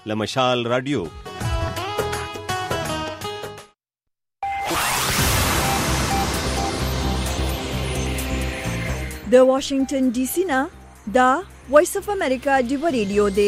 لمشال رادیو. د واشنگټن ډي سي نه دا وایس اف امریکا ډیو ریډیو دی.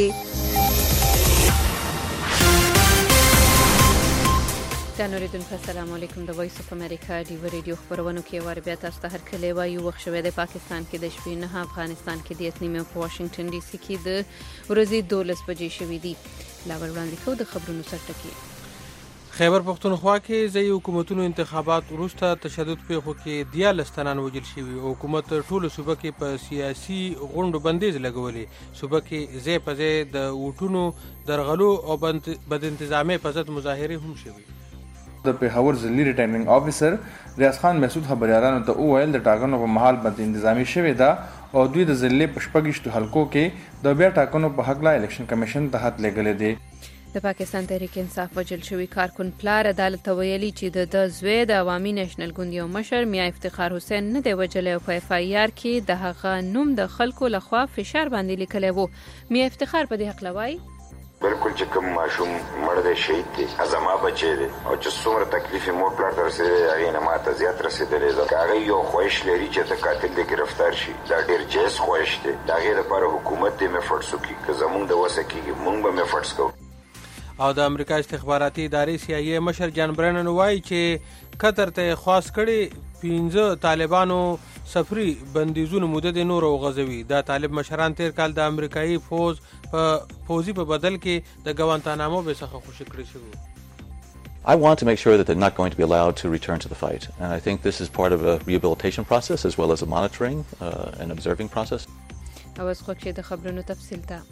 اوریدونکو السلام علیکم. د وایس اف امریکا ډیو ریډیو خبرونو کې ور بیا تاسو ته هر کله وایو وخت شوه د پاکستان کې د شپې نه، افغانستان کې د اتنیمه په واشنگټن ډي سي کې د ورځې 12 بجې شوې دي. لا وړاندې کوو د خبرونو سرټکی. خیبر پختونخوا کې ځای حکومتونو انتخابات وروسته تشدد پیښو کې 14 تنان وژل شوي. حکومت ټولو صوبه کې په سیاسي غونډو بندیز لګولې. صوبه کې ځای په ځای د ووټونو درغلو او بد انتظامي په ضد مظاهرې هم شوي. د پیښور ضلعي ریټرننګ افیسر ریاض خان مسعود خبريالانو ته وویل د ټاکنو په محل بد انتظامي شوې ده او دوی د ضلع په شپږشتو حلقو کې د بیا ټاکنو په حق لا الیکشن کمیشن ته خط لېږلی دی. د پاکستان تحریک انصاف وجل شوی کارکون پلار عدالت ته ویلي چې د زوی د عوامي نېشنل ګوند یو مشر میا افتخار حسین نه دی وجلی او په اف آی آر کې د هغه نوم د خلکو لخوا فشار باندې لیکلی وو. میا افتخار په دې حق لوي بالکل چې کوم ماشوم مړ دی شهید دی ازما بچی دی او چې څومره تکلیف مور پلار ته رسېدلی هغې نه ماته زیات رسېدلی ده. که هغې یو خواهش لري چې ته قاتل دی ګرفتار شي دا ډېر جایز خواهش دی. د هغې دپاره حکومت دې میفټس وکړي. که زمونږ د وسه کېږي مونږ به میفټس کوو. او د امریکا استخباراتي ادارې سی آی ای مشر جان برنن وایي چې قطر ته خواست کړي 15 طالبانو سفري بندیزونو مدت نور او غزوي. دا طالب مشران تیر کال د امریکایي فوزي په بدل کې د ګوانتانامو به څخه خوشي کړی شو. I want to make sure that they're not going to be allowed to return to the fight. And I think this is part of a rehabilitation process as well as a monitoring and observing process. او اس خو چې د خبرونو تفصیل ته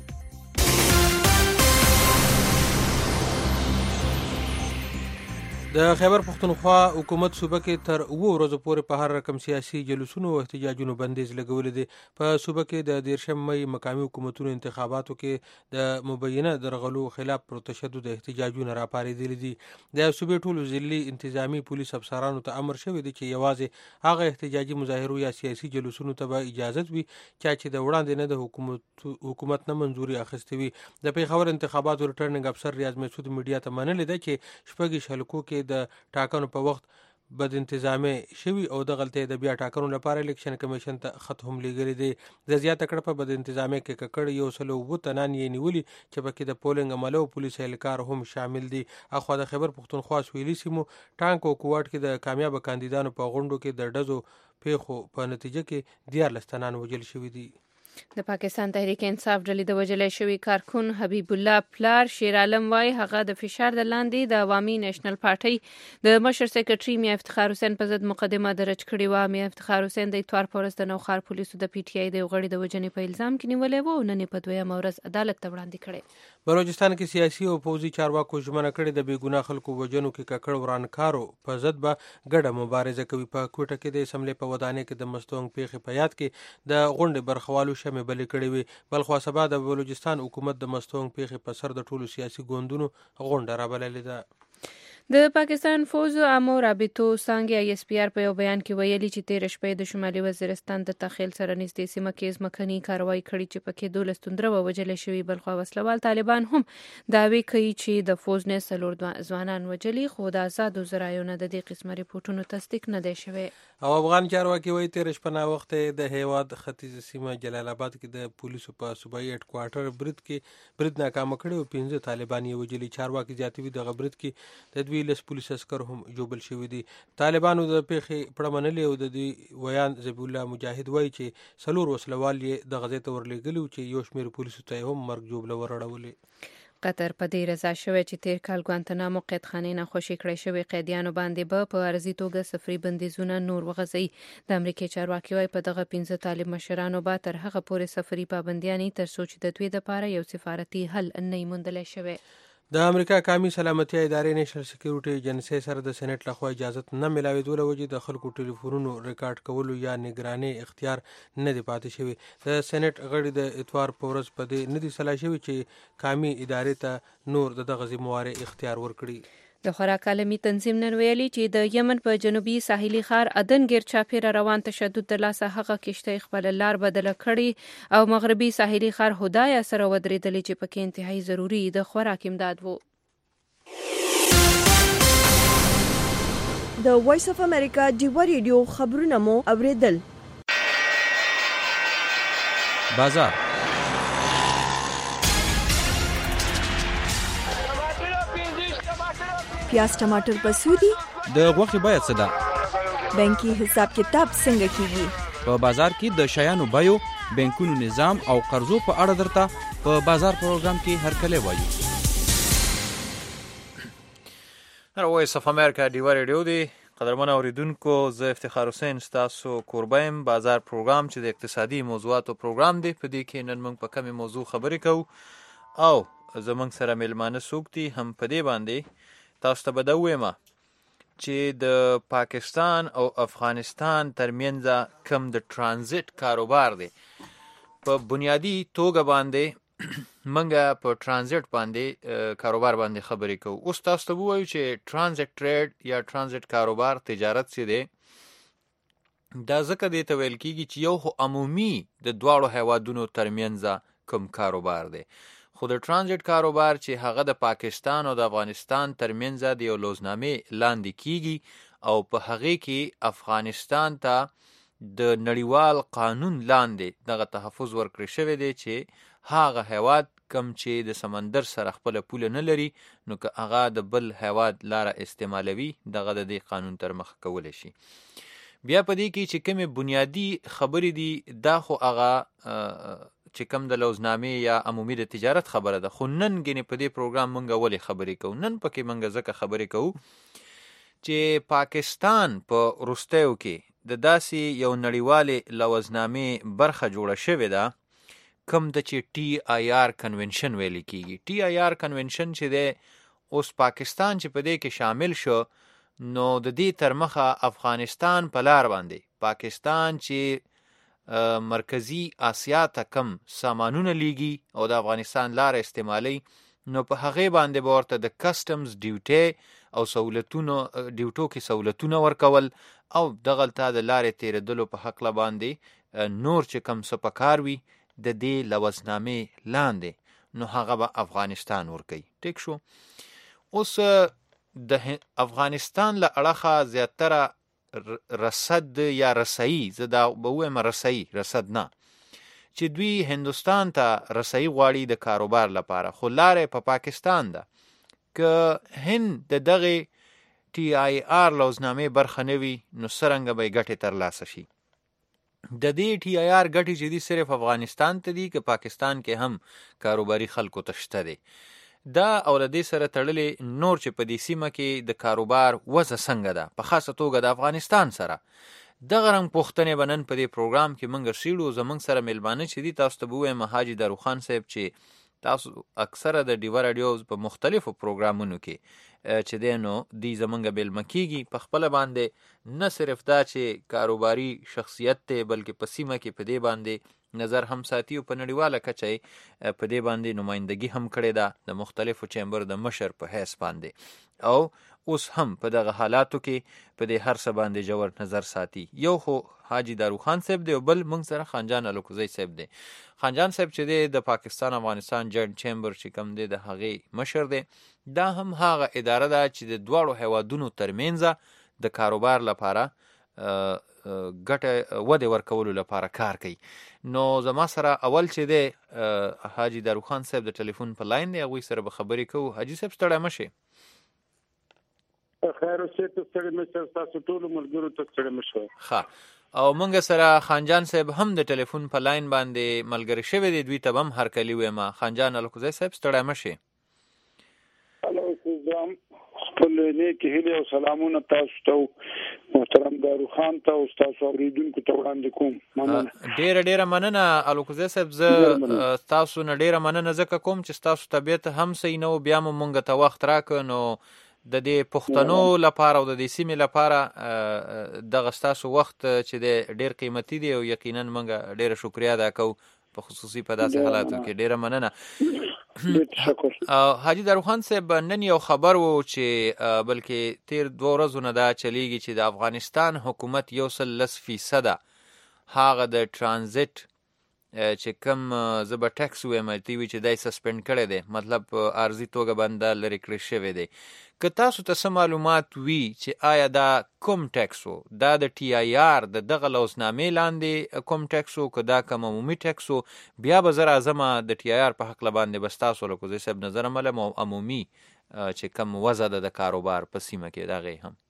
د خیبر پختونخوا حکومت صوبه کې تر 2 ورځې پورې په هر رقم سیاسي جلوسونو او احتجاجونو بندیز لګولې دي. په صوبه کې د 13 مې مقامي حکومتونو انتخاباتو کې د مبینه درغلو خلاف پر تشدد احتجاجونه راپارېدلي دي. د صوبې ټولو ضلعي انتظامی پولیس افسرانو ته امر شوی دی چې یوازې هغه احتجاجي مظاهرو یا سیاسي جلوسونو ته به اجازه وي چې د وړاندې نه د حکومت نه منځوري اخیستې وي. د پیښور انتخاباتو ریټرننګ افسر ریاض مسعود میډیا ته منلې ده چې شپږ حلقو کې د ټاکنو په وخت بد انتظامي شوي او د غلطۍ د بیا ټاکنو لپاره الیکشن کمیشن ته خط هم لیږلی دی. د زیاته کړه په بد انتظامي کې ککړ 107 تنان یې نیولي چې پکې د پولینګ عمله او پولیس اهلکار هم شامل دي. اخوا د خیبر پختونخوا سویلي سیمو ټانک او کوواټ کې د کامیاب کاندیدانو په غونډو کې د ډزو پیښو په نتیجه کې 14 تنان وژل شوي دي. د پاکستان تحریک انصاف ډلې د وژلای شوي کارکون حبیب الله پلار شیر عالم وای هغه د فشار د لاندې د عوامي نېشنل پارټۍ د مشر سیکرټري میا افتخار حسین په ضد مقدمه درج کړې و. میا افتخار حسین د اتوار په ورځ د نوښار پولیسو د پی ټی آی د غړي د وژنې په الزام کې نیولې و او نن په دویمه ورځ عدالت ته وړاندې کړې. بلوچستان کې سیاسي او پوځي چارواکو ژمنه کړې د بې ګناه خلکو وژنو کې ککړ ورانکارو په ضد به ګډه مبارزه کوي. په کوټه کې د اسمبلی په ودانۍ کې د مستونګ پیښې په یاد کې د غونډې برخوالو شمې بلې کړې وي. بلخوا سبا د بلوچستان حکومت د مستونګ پیښې په سر د ټولو سیاسي ګوندونو غونډه رابللې ده. د پاکستان فوز عامو رابطو څانګې آی اس پی آر په یو بیان کې ویلي چې تیر شپه د شمالي وزیرستان د تخیل سره نږدې سیمه کې ځمکني کاروایی کړې چې پکې 12 توندره وژل شوي. بلخوا وسلوال طالبان هم دعوی کوي چې د فوز نه سلور ځوانان وژلي خو د آزادو ذرایعو نه د دې قسم ریپورتونو تصدیق نه دی شوی. او افغان چارواکي وایي تیر شپه نا وخت د هیواد ختیځ سیمه جلال آباد کې د پولیسو په صوبایي هډ کوارټر برید ناکام کړی او 15 طالبان یې وژلي. چارواکي زیاتوي د برید کې د 12 پولیس عسکر هم جوبل شوي دي. طالبانو د پیښې پړه منلې او د دې ویان ذبیح الله مجاهد وایي چې 4 وسلوال یې د غزې ته ورلېږلي چې یو شمېر پولیسو ته هم مرګ جوبله ورړولې. قطر په دې رضا شوی چې تیر کال ګوانتنامو قیدخانې نه خوشي کړی شوی قیدیانو باندې به په عرضي توګه سفري بندیزونه نور وغځوي. د امریکای چارواکي وایي په دغه 15 طالب مشرانو به تر هغه پورې سفري پابندیانې تر څو چې د دوی لپاره یو سفارتي حل نه موندلی شوی. د امریکا قومي سلامتي ادارې نېشنل سکیورټي ایجنسۍ سره د سېنات لخوا اجازه نه ملاوېدو له وجې د خلکو ټلیفونونو ریکارډ کولو یا نگرانۍ اختیار نه دی پاتې شوی. د سېنات غړي د اتوار په ورځ په دې نه دي سلا شوي چې قومي ادارې ته نور دغه ذمہوارۍ اختیار ورکړي. د خوراک عالمي تنظیم نن ویلي چې د یمن په جنوبي ساحلي ښار عدن ګیر چاپیره روان تشدد د لاسه هغه کشتۍ خپل لار بدله کړې او مغربي ساحلي ښار هدایا سره ودرېدلې چې پکې انتهایی ضروري د خوراک امداد وو. د وایس اف امریکا ډیوه ریډیو خبرونه مو اوریدل. بازار پیاز ټماټر په سودی د غوښې بیه څه ده؟ بانکي حساب کتاب څنګه کیږي؟ په بازار کې د شیانو بیو، بانکونو نظام او قرضو په اړه درته په بازار پروګرام کې هرکلی وایو. وایس اف امریکا ډیوه ریډیو دی. قدرمن اوریدونکو، زه افتخار حسین ستاسو کوربه یم. بازار پروګرام چې د اقتصادي موضوعاتو پروګرام دی، په دې کې نن موږ په کمې موضوع خبرې کوو او زموږ سره میلمانه څوک دي هم په دې باندې تاسو ته به دا ووایم چې د پاکستان او افغانستان ترمنځ کم د ټرانزیټ کاروبار دی، په بنیادی توګه باندې منګه په ټرانزیټ باندې کاروبار باندې خبرې کوو. اوس تاسو ته ووایو چې ټرانزیټ ټریډ یا ټرانزیټ کاروبار تجارت څه دی. دا ځکه دې ته ویل کېږي چې یو خو عمومي د دواړو هیوادونو ترمنځ کوم کاروبار دی، خو د ټرانزیټ کاروبار چې هغه د پاکستان او د افغانستان ترمنځ د یو لوزنامې لاندې کیږي او په هغې کې افغانستان ته د نړیوال قانون لاندې دغه تحفظ ورکړی شوی دی چې هغه هیواد کم چې د سمندر سره خپل پوله نه لري، نو که هغه د بل هیواد لاره استعمالوي دغه د دې قانون تر مخ کولی شي. بیا په دې کې چې کومې بنیادی خبرې دي دا خو هغه چې کوم د لوزنامې یا عمومي د تجارت خبره ده، خو نن ګینې په دې پروګرام مونږ ولې خبرې کوو؟ نن پکې مونږ ځکه خبرې کوو چې پاکستان په وروستیو کې د داسې یو نړیوالې لوزنامې برخه جوړه شوې ده کوم د چې ټي آی آر کنونشن ویل کېږي. ټي آی آر کنونشن چې دی اوس پاکستان چې په دې کې شامل شو، نو د دې تر مخه افغانستان په لار باندې پاکستان چې مرکزی آسیا ته کم سامانونه لیږي او د افغانستان لار استعمالي، نو په هغې باندې به ورته د کسټمز ډیوټي او سہولتونو ډیوټو کې سہولتونه ورکول او دغلته د لارې تیرېدلو په هکله باندې نور چې کم څه پکار وي د دې لوزنامې لاندې، نو هغه به افغانستان ورکوي. ټیک شو. اوس د افغانستان له اړخه زیاتره رصد یا رسایي، زه دا به ووایم رصد نه، چې دوی هندوستان ته رسایي غواړي د کاروبار لپاره، خو لارې په پاکستان ده. که هند د دغې ټي آی آر لوزنامې برخه نه وي، نو څرنګه به یې ګټې ترلاسه شي؟ د دې ټي آی آر ګټې چې دي صرف افغانستان ته دي، که پاکستان کې هم کاروباري خلکو ته شته دی. دا او له دې سره تړلې نور چې په دې سیمه کې د کاروبار وضع څنګه ده، په خاصه توګه د افغانستان سره، دغه رنګ پوښتنې به نن په دې پروګرام کې موږ څېړو. زموږ سره میلمانه چې دي تاسو ته به ووایم حاجي داروخان صاحب چې تاسو اکثره د ډیوه راډیو په مختلفو پروګرامونو کې چې دی نو دی زمونږ بیلمه کېږي، په خپله باندې نه صرف دا چې کاروباري شخصیت دی بلکې په سیمه کې په دې باندې نظر هم ساتي او په نړیواله کچه یې په دې باندې نمایندګي هم کړې ده د مختلفو چیمبر د مشر په حیث باندې، او اوس هم په دغه حالاتو کې په دې هر څه باندې جوړ نظر ساتي. یو خو حاجي داروخان صاحب دی او بل موږ سره خانجان الکوزی صاحب دی. خانجان صاحب چې دی د پاکستان افغانستان جوینټ چیمبر چې کوم دی د هغې مشر دی. دا هم هغه اداره ده چې د دواړو هیوادونو ترمنځ د کاروبار لپاره ګټه ودې ورکولو لپاره کار کوي. نو زما سره اول چې دی حاجي داروخان صاحب د ټلیفون په لاین دی، هغوی سره به خبرې کوو. حاجي صاحب ستړی مه شئ. خیر اوسې، ته ستړی مه شئ، ستاسو ټولو ملګرو ته ستړی مه شئ. ښه. او موږ سره خانجان صاحب هم د ټلیفون په لاین باندې ملګری شوی دی، دوی ته به هم هرکلي ویم. خانجان الکوزی صاحب ستړی مه شئ. خپل نیکې هیلې او سلامونه تاسو ته محترم داروخان ته او ستاسو اورېدونکو ته وړاندې کوم. مننه، ډېره مننه الکوزی صاحب. زه ستاسو نه ډېره مننه ځکه کوم چې ستاسو طبیعت هم صحیح نه و، بیا مو مونږ ته وخت راکړ، نو د دې پښتنو لپاره او د دې سیمې لپاره دغه ستاسو وخت چې دی ډېر قیمتي دی او یقینا مونږ ډېره شکریا ادا کوو په خصوصي په داسې حالاتو کې. ډېره مننه. حاجی داروخان صاحب نن یو خبر وو چې بلکې تیر 2 ورځې نه دا چلیږي چې د افغانستان حکومت 110% هغه د ترانزیت چې کوم زبر ټیکس وایم تی وی چې دای سسپند کړی دی، مطلب ارزي توګه باندې لری کړی شوی دی. که تاسو ته معلومات وی چې آیا دا کوم ټیکس وو، دا د ټي آی آر د دغه لوزنامې لاندې کوم ټیکس وو، که دا کوم عمومي ټیکس وو، بیا به زه راځم د ټي آی آر په حق باندې بس تاسو له کوزي صاحب نظر مله عمومي چې کوم وضع د کاروبار په سیمه کې دغه هم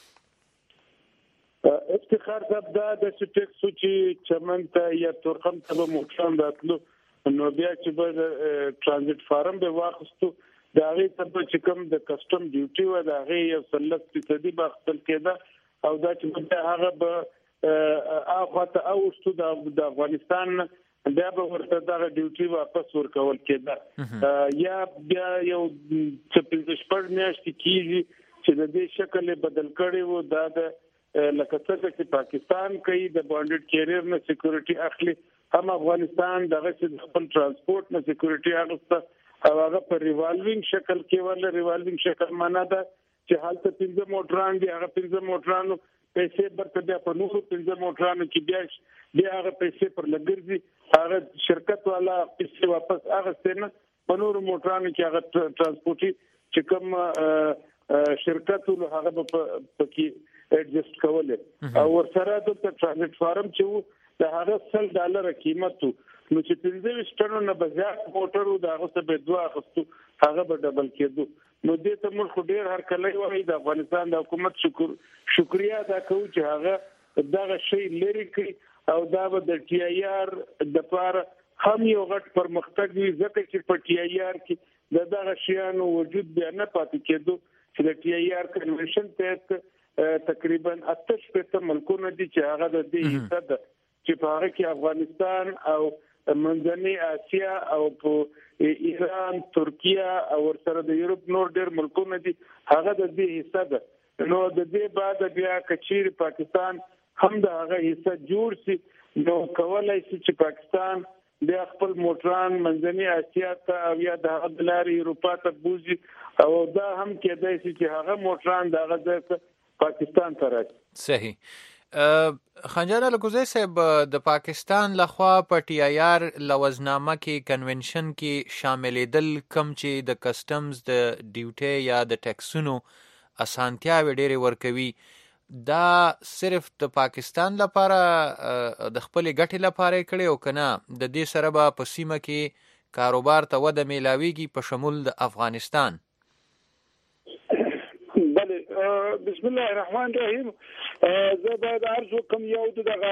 افتخار صاحب دا د ټیکس چې چمن ته یا تورخم ته موټران راتلو نو بیا چې به ترانزیت فارم به واخستو دا غي ته چې کوم د کسٹم ډیوټي و دا غي یو 30% به خپل کېده او دا چې هغه به اخواته اوستو د افغانستان بیا به ورته دا ډیوټي واپس ورکول کېده یا بیا یو څه پښپړ میاشتې کیږي چې د دې شکل بدل کړي وو دا د لکه څنګه چې پاکستان کوي د بانډډ کیریر نه سکیورټي اخلي، هم افغانستان دغه چې خپل ترانسپورت نه سکیورټي اخلي او هغه په ریوالوینګ شکل کې ول. ریوالوینګ شکل معنا ده چې حالت 15 موټران دي، هغه 15 موټرانو پیسې برته بیا په نورو 15 موټرانو کې بیا هغه پیسې پر لګرځي، هغه شرکت والا پیسې واپس هغه ستنه په نورو موټرانو کې هغه ترانسپورټي چې کوم شرکت له هغه په کې ایڈجسٹ کوله او ورسره د ترانزیت فارم چې د هغه $100 قیمت نو چې 15 ټنو نه بزیات موټر د هغه څخه به دوه اخستو هغه به ډبل کېدو. نو دې ته موږ ډېر هر کله وایي د افغانستان د حکومت شکریا ادا کوو چې هغه دغه شی لري کوي او دا به د ټي آی آر د لپاره هم یو غټ پرمختګ وي، ځکه چې په ټي آی آر کې دغه شیانو وجود بیا نه پاتې کېدو چې د ټي آی آر کنونشن ته تقریبا 88 ملکونه دي چې هغه د دې حصہ ده چې په هغه کې افغانستان او منځنۍ اسیا او په ایران، ترکیه او ورسره د یورپ نور ډېر ملکونه دي هغه د دې حصہ ده. نو د دې بعد بیا کچیر پاکستان هم د هغه حصہ جوړ سي نو کولای شي چې پاکستان بیا خپل موټران منځنۍ اسیا ته او یا د هغه لارې اروپا ته بوزي او دا هم کېدای شي چې هغه موټران د هغه پاکستان ته راځي. صحیح. خنجر الکوزی صاحب د پاکستان لخوا په ټي آی آر لوزنامه کې کنونشن کې شاملېدل کم چې د کسٹمز د ډیوټي یا د ټیکسونو اسانتیاوې ډېرې ورکوي، دا صرف د پاکستان لپاره د خپل ګټې لپاره کړي او کنه د دې سره به په سیمه کې کاروبار ته وده میلاویږي په شمول د افغانستان؟ بله، بسم الله الرحمن الرحیم. زه باید عرض وکم یو دغه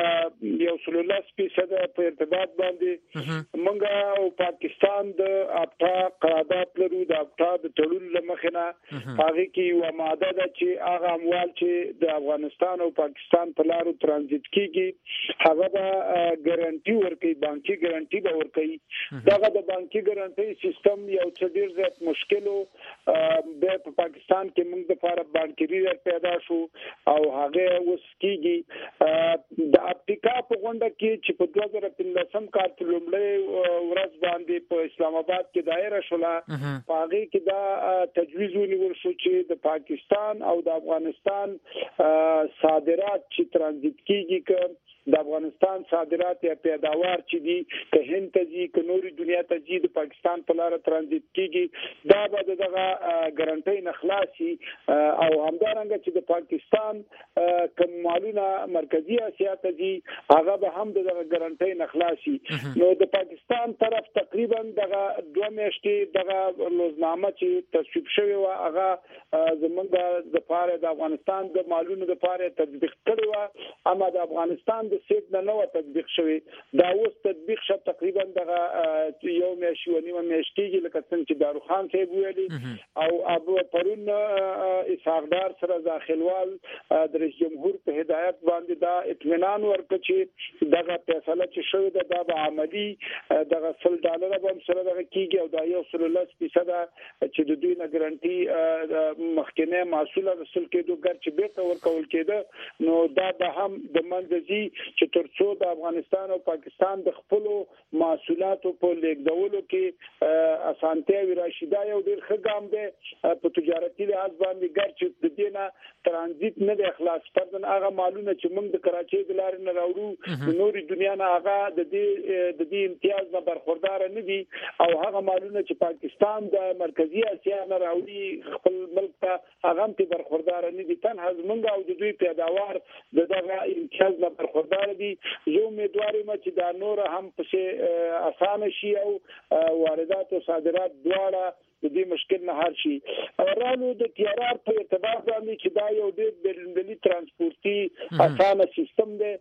110% په ارتباط باندې منګه او پاکستان د اپټا قرارداد لرو. د اپټا د تړون لمخنه هغه کې یو ماده ده چې هغه اموال چې د افغانستان او پاکستان په لارو ترانزیت کیږي هغه به ګارانټي ورکوي، بانکي ګارانټي به ورکوي. دغه د بانکي ګارانټي سیستم یو څه ډیر زیات مشکل او په پاکستان کې موږ د لپاره بانکي ریزر پیدا شو او هغه اوس کېږي. د افریقا په غونډه کې چې په 2015 کال کې لومړی ورځ باندې په اسلام آباد کې دایره شوله، په هغه کې دا تجویز ونیول شو چې د پاکستان او د افغانستان صادرات چې ترانزیت کېږي که د افغانستان صادرات یا پیداوار چې دي که هند ته ځي که نورې دنیا ته ځي د پاکستان په لاره ترانزیت کېږي، دا به دغه ګارانټۍ نه خلاصي. او همدارنګه چې د پاکستان کوم مالونه مرکزی اسیا ته ځي هغه به هم دغه ګارانټۍ نه خلاصي. نو د پاکستان طرف تقریبا دغه 2 میاشتې دغه روزنامه چې تصویب شوی و هغه زمونږ د پاره د افغانستان د مالونو د پاره تطبیق کړی و، اما د افغانستان د سیټ نه نو تطبیق شوی. دا اوس تطبیق شو تقریبا دغه یو میاشت و نیمه میاشت کېږي لکه څنګه چې داروخان صاحب ویلي او ابو پرون اسحاقدار سره داخلوال د رئیس جمهور په هدایت باندې دا اطمینان ورکړ چې دغه فیصله چې شوی ده دا به عملی دغه $100 به سره دغه کېږي او دا 110% چې د دوی نه ګارانټي مخکنه محصول رسول کېدو ګر چې بیرته ورکول کېده نو دا به هم د منځي چې ترڅو د افغانستان او پاکستان د خپل محصولاتو په لیږدولو کې اسانتیا وي راشي. یو ډیر ښه ګام دی په تجارتي لحاظ باندې، ګرچې د دې نه ترانزیت نه دی خلاص، پردن هغه مالونه چې موږ د کراچۍ د لارې نه راوړو د نوري دنیا نه هغه د دې امتیاز نه برخوردار نه دي، او هغه مالونه چې پاکستان د مرکزی اسیا نه راوړي خپل ملک ته هغه هم ته برخوردار نه دي. تنها زمونږ او د دوی پیداوار دغه امتیاز نه برخوردار دي. زه امیدوار یم چې دا نور هم په اسانه شي او واردات او صادرات دواړه د دې مشکل نه حل شي. رالو د تیارار په اعتبار باندې چې دا یو ډېر بین‌المللي ترانسپورتي اسانه سیستم دی.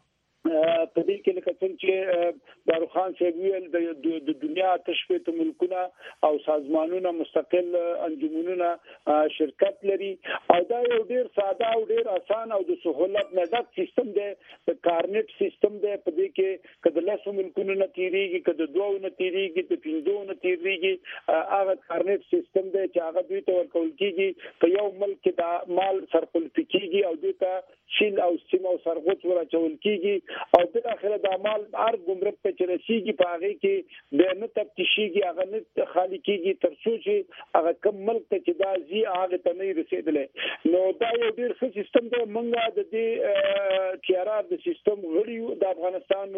په دې کې لکه څنګه چې داروخان صاحب ویل د دنیا تشبیه ملکونه او سازمانونه مستقل انجمنونه شرکت لري، او دا یو ډیر ساده او ډیر اسان او د سہولت نه ډک سیستم دی. د کارنیټ سیستم دی، په دې کې کله له ملکونو نه تیریږي، کله دوه نه تیریږي، د پنځو نه تیریږي، هغه کارنیټ سیستم دی چې هغه دوی ته ورکول کیږي په یو ملک کې د مال سرپل کیږي او دوی ته شیل او سیم او سرغوت ورچول کیږي، او د اخر د مال هر ګمرک ته چرسيږي په هغه کې د نه تفتیشيږي، هغه نه خالی کیږي تر څو چې هغه کوم ملک ته چې دا زی هغه ته نه رسیدلې. نو دا یو ډیر ښه سیستم دی. موږ د دې تیارار د سیستم غړي د افغانستان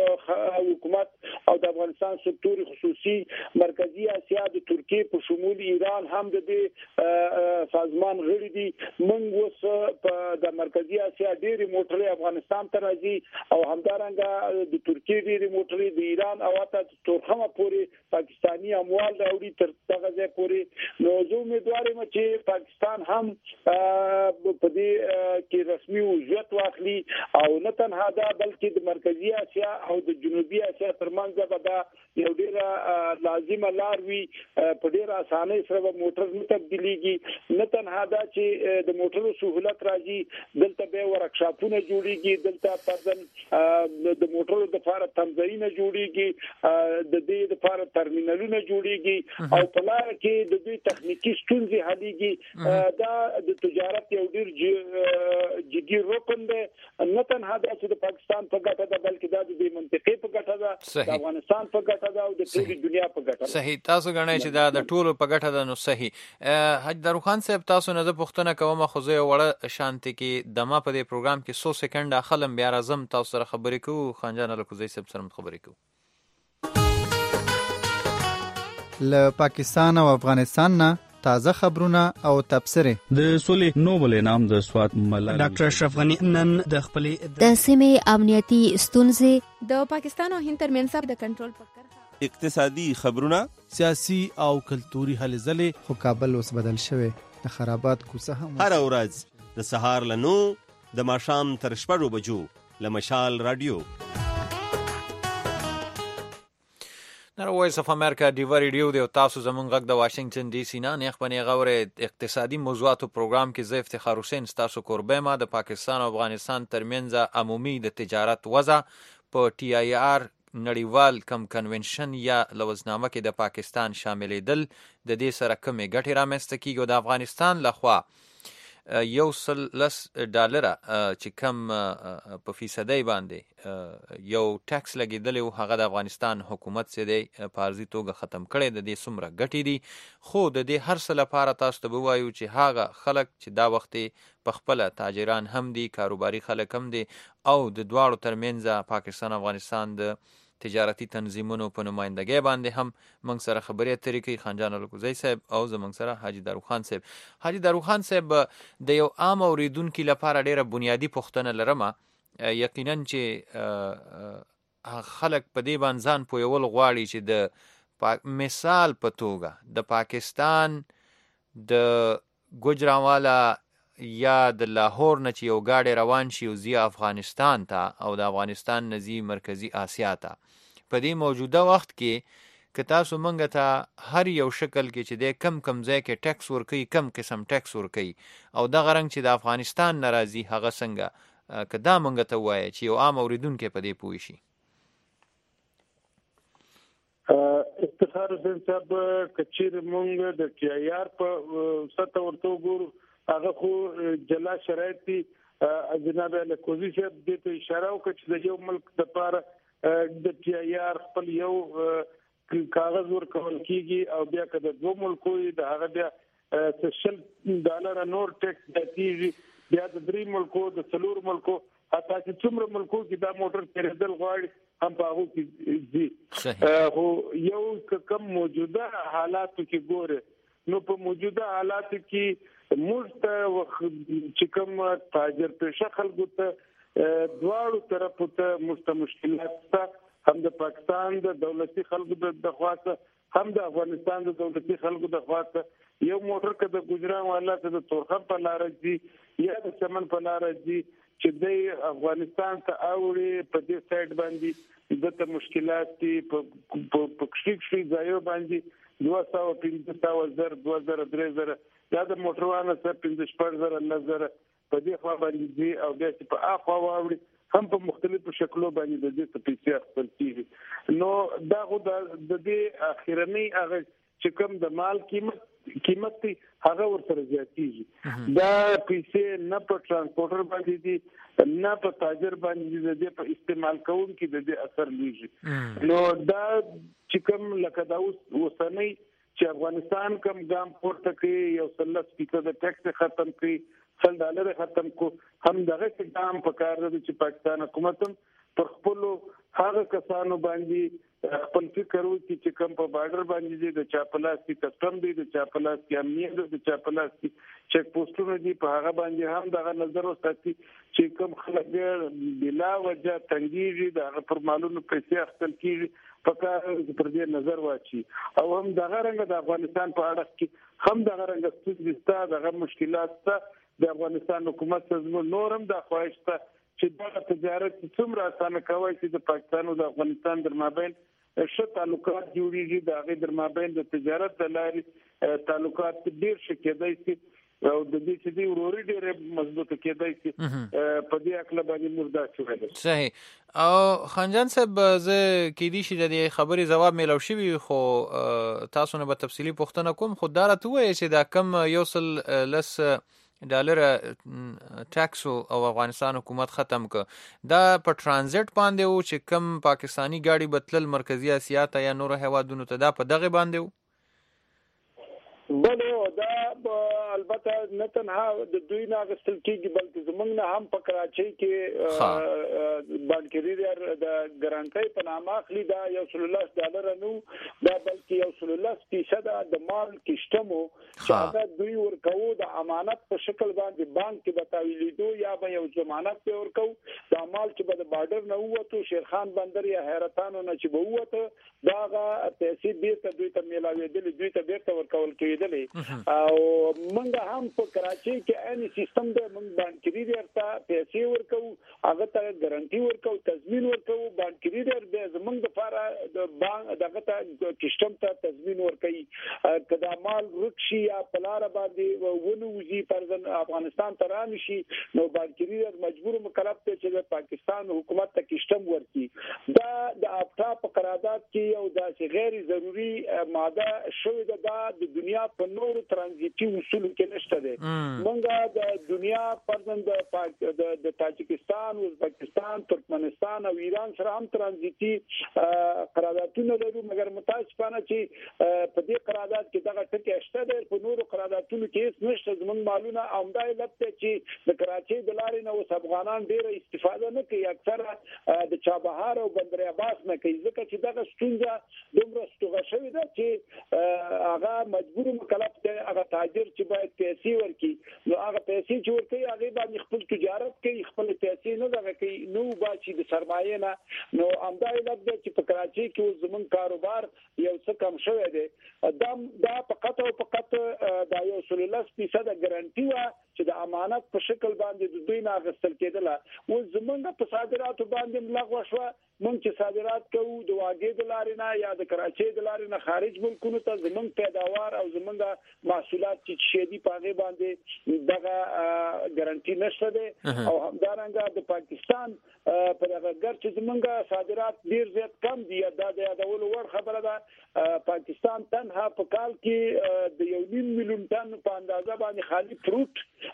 حکومت او د افغانستان سکتور خصوصي مرکزی اسیا د ترکیه په شمول ایران هم د دې سازمان غړي دي. موږ اوس په د مرکزی اسیا ډېری موټرې افغانستان ته راځي، او همدارنګه د ترکیه ډېری موټرې د ایران او حتی ترخمه پورې پاکستانی اموال راوړي تر دغه ځای پورې. نو زه امیدوار یم چې پاکستان هم په دې کې رسمي وضعیت واخلي، او نه تنها دا بلکې د مرکزی اسیا او د جنوبي اسیا ترمنځ به دا یو ډېر لازمه لار وي. په ډېر اسانۍ سره به موټر نه تبدیلېږي. نه تنها دا چې د موټرو سہولت راځي، دلته به ورکشاپونه جوړیږي، دلته پردن د موټرو د لپاره تمځایونه جوړیږي، د دې لپاره ترمینالونه جوړیږي، او په لار کې د دې تخنیکی ستونزې حلېږي. دا د تجارت یو ډېر جدي رکن دی. نه تنها دا چې د پاکستان په ګټه ده، بلکې دا د دې منطقې په ګټه ده، د افغانستان په ګټه ده، او د ټولې دنیا په ګټه ده. صحیح. تاسو غواړئ چې دا د ټولو په ګټه ده. نو صحیح. حاج داروخان صاحب، تاسو نه زه پوښتنه کوم، خو زه وړه شانتي کې دما په دې پروګرام کې 100 سکند اخلم، بیا راځم تاسو سره خبرې کوو. خانجان الکوزی صاحب سره خبرې کوو. له پاکستان او افغانستان نه تازه خبرونه او تبصرې. د سولې نوبل انعام د سوات ملالۍ ډاکټر اشرف غنی نن د خپلې د سیمې امنیتي ستونزې، د پاکستان او هند ترمنځ د کنټرول په کرښه، اقتصادي خبرونه، سیاسي او کلتوري هلې ځلې. خو کابل اوس بدل شوی، د خرابات کوڅه هم هر ورځ د سهار له 9 د ماښام تر 6 بجو له مشال رادیو. وایس اف امریکا ډیوا ریډیو دی او تاسو زمونږ غږ د واشنگټن ډي سي نه نیخ باندې غوړې اقتصادي موضوعاتو پروګرام کې زه افتخار حسین تاسو کوربه د پاکستان او افغانستان ترمنځ عمومي د تجارت وضع په ټي آی آر نړیوال کم کنونشن یا لوزنامه کې د پاکستان شاملېدل د دې سره کمې ګټې رامنځته کیږي. د افغانستان لخوا $110 چې کم په فیصدۍ باندې یو ټیکس لګیدلی و، هغه د افغانستان حکومت چې دی په عرضي توګه ختم کړی. د دې څومره ګټې دي، خو د دې هر څه لپاره تاسو ته به ووایو چې هغه خلک چې دا وخت په خپله تاجران هم دي، کاروباري خلک هم دي، او د دواړو ترمنځ پاکستان افغانستان د تجارتي تنظیمونو په نمایندګۍ باندې هم موږ سره خبرې اترې کوي. خانجان الکوزی صاحب او زموږ سره حاجي داروخان صاحب. حاجي داروخان صاحب، د یو عام اوریدونکي لپاره ډیره بنیادی پوښتنه لرم. یقینا چې خلک په دې باندې ځان پوهول غواړي چې د مثال په توګه د پاکستان د ګوجرانوالا یا د لاهور نه چې یو گاډی روان شي او ځي افغانستان ته، او د افغانستان نه ځي مرکزی آسیا ته، په دې موجوده وخت کې که تاسو منګه ته هر یو شکل کې چې د کم ځای کې ټیکس ورکوي، کم قسم ټیکس ورکوي، او دغه رنګ چې د افغانستان نه راځي هغه څنګه، که دا منګه ته ووایه چې یو عام اوریدونکی په دې پوه شي. افتخار حسین صاحب، کچیر مونږ د ټي آی آر په سطح ورته وګورو، هغه خو جلا شرایط دي. جناب الکوزي صاحب دې ته اشاره وکړه چې د یو ملک د لپاره د ټي آی آر خپل یو کاغذ ورکول کیږي او بیا که د دوه ملکو د هغه بیا $100 نور ټیکس داتیږي بیا د 3 ملکو د 4 ملکو حتی چې څومره ملکو کې دا موټر تیرېدل غواړي هم په هغه کې دي خو یو کم موجوده حالاتو کې ګوره نو په موجوده حالاتو کې موږ ته چې کوم تاجر پېشه خلکو ته دواړو طرفو ته موږ مشکلات شته هم د پاکستان د دولتي خلکو د خواته هم د افغانستان د دولتي خلکو د خواته یو موټر که د ګجران والا ته د تورخم په لار ځي یا د چمن په لار ځي چې د افغانستان ته اوړي په دې سایډ باندې دته مشکلات دي په کښې ځایو باندې 200 2000 3000 دا د موټروانو سره 15,000 لزر په دې خوا باندې دي او بیا چې په اخوا واوړي هم په مختلفو شکلو باندې د دې څه پیسې خپل کیږي نو دا خو د دې اخیرنی هغه چې کوم د مال قیمت دی هغه ورسره زیاتېږي دا پیسې نه په ترانسپورټر باندې دي نه په تاجر باندې د دې په استعمال کوونکي د دې اثر لږي نو دا چې کوم لکه دا اوسنۍ چې افغانستان کم ګام پورته کوي یو 30% د ټیکس ختم کوي $100 ختم کو هم دغه ګام په کار دی چې پاکستان حکومت پر خپل هغه کسانو باندې خپل فکر وکړي چې کوم په بارډر باندې دي د چاپلاسي کسټم دي د چاپلاسي امنیت د چاپلاسي چیک پوسټونه دي په هغه باندې هم دغه نظر وساتي چې کوم خلک بلا وجه تنګيږي د پر مالونو پیسې اخیستل کیږي په کار پر دې نظر واچي او هم دغه رنګ د افغانستان په اړه کې هم دغه رنګ ستونزې دغه مشکلات د افغانستان حکومت څخه نورم د خواهش ته چې دا تجارت څومره اسانه کوي چې د پاکستان او د افغانستان درمابین ښه تعلقات جوړیږي د هغه درمابین د تجارت د لارې تعلقات ډیر ښه کېدای شي او د دې چې دی وروري ډیر مضبوط کېدای شي په دې اکل باندې مردا شوی صحیح او خانجان صاحب زه کې دي چې د دې خبرې جواب ملو شوی خو تاسو نه به تفصیلی پوښتنه کوم خو دا راته وایي چې دا کم $100 ټیکس او افغانستان حکومت ختم ک دا په ترانزیت باندې او چې کم پاکستانی گاڑی بتلل مرکزی اسیا ته یا نور هوادونو ته دا په دغه باندې بله دا البته نه تنها د دوی نه غستل کېږي بلکې زمونږ نه هم په کراچۍ کې بانکي د ګارانټۍ په نامه اخلي دا $110 نو دا بلکې 110% د مال کشتمو چې هغه دوی ورکوو د امانت په شکل باندې بانک کې بتاویلیدو یا به یو ضمانت په ورکو د مال چې به د بارډر نه ووتو شیرخان بندر یا حیرتانو نه چې به ووته دا پیسې بیرته دوی ته میلاوېدلې دوی ته بیرته ورکول کېدل او موږ هم په کراچۍ کې عین سیستم د موږ بانکي ورته پیسې ورکو هغه ته ګارانټي ورکو تضمین ورکو بانکي ور به زموږ د لپاره د بانک دغه ته کشتم ته تضمین ورکړي کدا مال رخصي یا پلار باندې ونوزي پرځن افغانستان ته رانشي نو بانکي ور مجبور مکلف ته چې پاکستان حکومت ته کشتم ورکړي دا د افتا په قرارداد کې یو د غیر ضروري ماده شوې ده د دنیا په نورو ترانزیتي اصول کې نشته ده موږ د دنیا پرځن د تاجکستان او ازبکستان ترکمنستان او ایران سره هم ترانزیتي قراردادونه لرو مګر متاسفانه چې په دې قرارداد کې دغه ټکی شته ده په نورو قراردادونو کې هیڅ نشته زموږ مالونه عمده علت چې د کراچۍ د لارې نه اوس افغانان ډېر استفاده نه کوي اکثره د چابهار او بندر عباس نه کوي ځکه چې دغه ستونزه دومره ستوغه شوې ده چې هغه مجبور مکلف دی هغه تاجر چې باید پیسې ورکړي نو هغه پیسې چې ورکړي هغه باندې خپل تجارت کوي خپل پیسې نه دغه کوي نو باچې د سرمایه نه نو امدا علت دی چې په کراچۍ کې زمون کاروبار یو څه کم شوی دی دا فقط او فقط دا یو 110% ګارانټي وا چې د امانت په شکل باندې د دوی نه غستل کېدل او زمونږ په صادراتو باندې لغوه شو مونږ چې صادرات کوو د واګې د لارې نه یا د کراچۍ د لارې نه خارج ملکونو ته زمونږ پیداوار او زمونږ محصولات چې شېدي پاغه باندې دغه ګارانټي نشته ده او همدارنګه د پاکستان په دغه ګر چې زمونږ صادرات ډیر زیات کم دي دا د یادولو وړ خبره ده پاکستان تنها په کال کې د 1.5 میلیون ټن په اندازه باندې خالي فروټ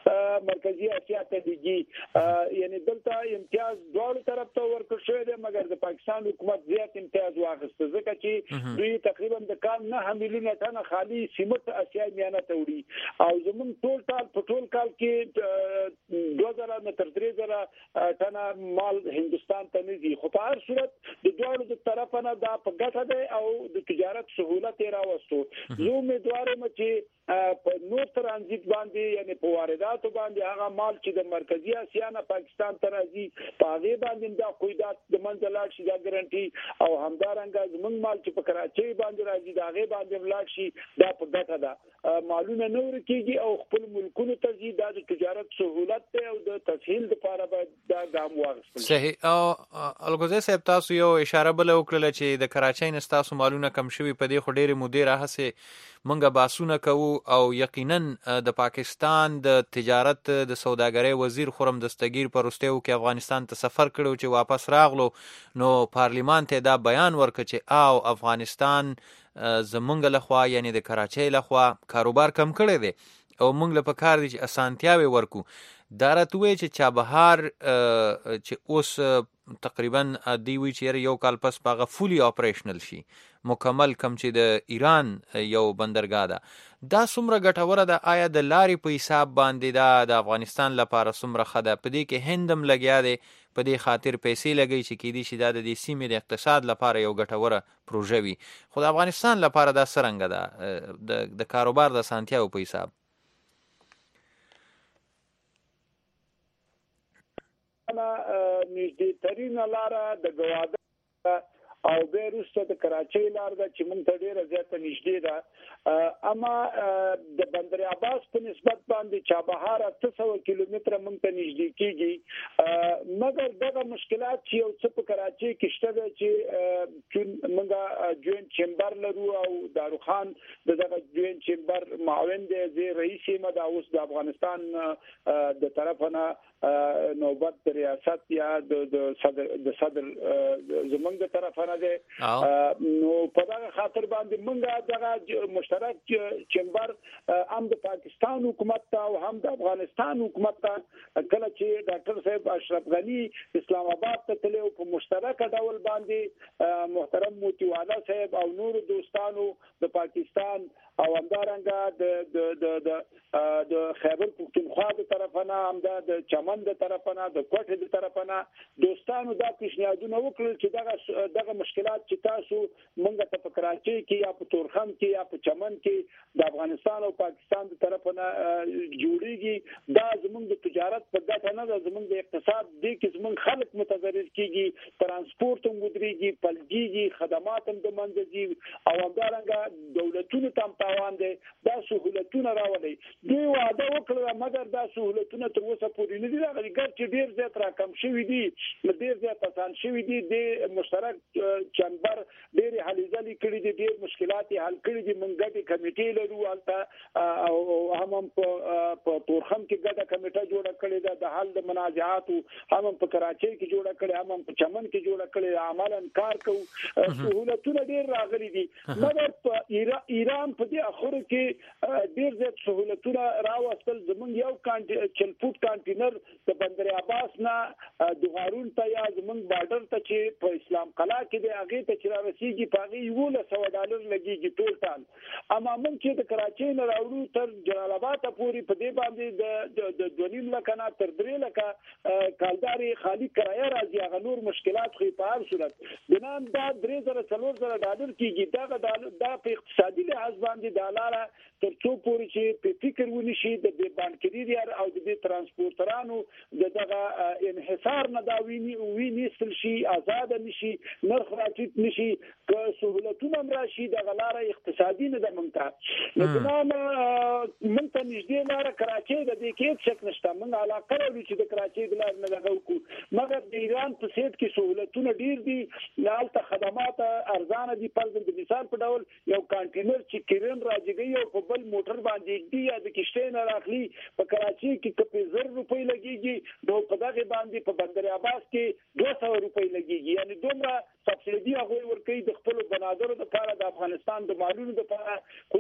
مرکزی اسیا ته دیږي یعنی دلته امتیاز دواړو طرف ته ورکړ شوی دی مګر د پاکستان حکومت زیات امتیاز واخیسته ځکه چې دوی تقریبا د کال 9 میلیونه ټنه خالي سیمت اسیا میانه ته وړي او زموږ ټول کال کې 2000 نه تر 3000 ټنه مال هندستان ته نه دي خو په هر صورت د دواړو د طرفه نه دا په ګټه دی او د تجارت سهولت یې راوستو زه امیدوار یم چې په نور ترانزیت باندې یعنی په وارداتو باندې هغه مال چې د مرکزی اسیا نه پاکستان ته راځي په هغه باندې دا قیودات د منځ لاړ شي دا ګارانټي او همدارنګه زموږ مال چې په کراچۍ باندې راځي دا هغه باندې لاړ شي دا په ګټه ده مالونه نور کېږي او خپل ملکونو ته ځي دا د تجارت سهولت ته او د تسهیل لپاره باید دا ګام واخیستل صحیح او الګوزه صاحب تاسو یو اشاره بل وکړه چې د کراچۍ نه تاسو مالونه کم شوي په دې خو ډېرې مودې راهسې منګه باسونه کوو او یقینا د پاکستان د تجارت د سوداګرۍ وزیر خرم دستگیر پر وروستیو کې افغانستان ته سفر کړو چې واپس راغلو نو پارلیمان ته دا بیان ورکړ چې او افغانستان زمونږ لخوا یعنی د کراچۍ لخوا کاروبار کم کړی دی او موږ له پکار دي چې اسانتیاوي ورکو دا راته وایي چې چابهار چې اوس تقریبا دی وی چې یو کال پس پاغه فولي اپریشنل شي مکمل کم چې د ایران یو بندرګاه ده دا څومره ګټوره ده آیا د لارې په حساب باندې دا د افغانستان لپاره څومره ښه ده په دې کې هندم لګیا دی په دې خاطر پیسې لګی چې کېدی شي دا د دې سیمې د اقتصاد لپاره یو ګټوره پروژه وي خو د افغانستان لپاره دا څرنګه ده د کاروبار د اسانتیاو په حساب نږدې ترینه لاره د ګواده او به وروسته د کراچۍ لار ده چې موږ ته ډیره زیاته نږدې ده اما د بندر عباس په نسبت باندې چابهار 800 کیلومتره موږ ته نږدې کیږي مګر دغه مشکلات چې یو څه په کراچۍ کې شته ده چې موږ جوین چیمبر لرو او داروخان دغه جوین چیمبر معاون دی زی رئیس ما دا اوس د افغانستان د طرفه نوبت ریاست یا د صدر زمونږ د طرفه نه ده نو په دا خاطر باندې موږ دغه مشترک چمبر هم د پاکستان حکومت ته او هم د افغانستان حکومت ته کله چې ډاکټر صاحب اشرف غنی اسلام آباد ته تلو په مشترک ډول باندې محترم موتیوالا صاحب او نور دوستانو د پاکستان او همدارنګه د خیبر پختونخوا د طرفه هم د چمن د طرفه د کوټه د طرفه دوستانو دا پیشنهادونه وکړل چې دغه مشکلات چې تاسو مونږ ته په کراچۍ کې یا په تورخم کې یا په چمن کې د افغانستان او پاکستان د طرفه جوړیږي دا زموږ د تجارت په ګټه نه ده زموږ د اقتصاد دی کې زموږ خلک متضرر کیږي ترانسپورت هم ودرېږي پلګيږي خدمات هم د منځ ځي او همدارنګه دولتونو ته تاوان دي دا سہولتونه راولي دوی وعده وکړه مګر دا سہولتونه تر اوسه پورې نه دي راغلي ګر چې ډیر زیات راکم شوی دي ډیر زیات آسان شوی دي د مشترک چمبر ډیر حلزلي کړي دي ډیر مشکلات حل کړي دي مونږ د کمیټې لرو او هم په تورخم کې ګډه کمیټه جوړه کړې ده د حل د منازعات هم په کراچۍ کې جوړه کړې هم په چمن کې جوړه کړې عملاً کار کوي سہولتونه ډیر راغلي دي مګر په ایران په دې اخر کې ډیر زیات سہولتونه راوستل زمونږ یو چلپوت کانټینر د بندر عباس نه د غارون ته یا زمونږ بارډر ته چې په اسلام قلعه کې د هغه ته چې رسیدي په هغه $100 لګيږي ټول اما موږ چې د کراچۍ نه راوړو تر جلال آباد پورې په دې باندې د 2.5 لک نه تر 3 لک کالداري خالي کرایه راځي هغه نور مشکلات خو په هر صورت بنان دا $3,000 کېږي دا په اقتصادي لحاظ باندې ډالر تر څو پورې چې په فکر ونشي د بانکري او د ترانسپورترانو دغه انحصار نه دا ویني شي آزاد نشي نرخ راټیټ نشي که سہولتونه راشي د غلاره اقتصادي نه د منځ لکه مونږ ته نږدې لار کراچۍ د دې کې څه نشته مونږ علاقه لرو چې د کراچۍ د لار نه لګو مګر د ایران په سیټ کې سہولتونه ډیر دي لالته خدمات ارزانه دي پر د مثال په ډول یو کانټینر چې کیرن راځي او په بل موټر باندې دی یا د کشته نه راخلي په کراچۍ کې کپې $1,000 لګيږي نو په دغه باندې په بندر عباس کې $200 لګيږي یعنی دومره سبسيډي هغه ورکوي د خپل بنادرو لپاره د افغانستان د مالونو لپاره خو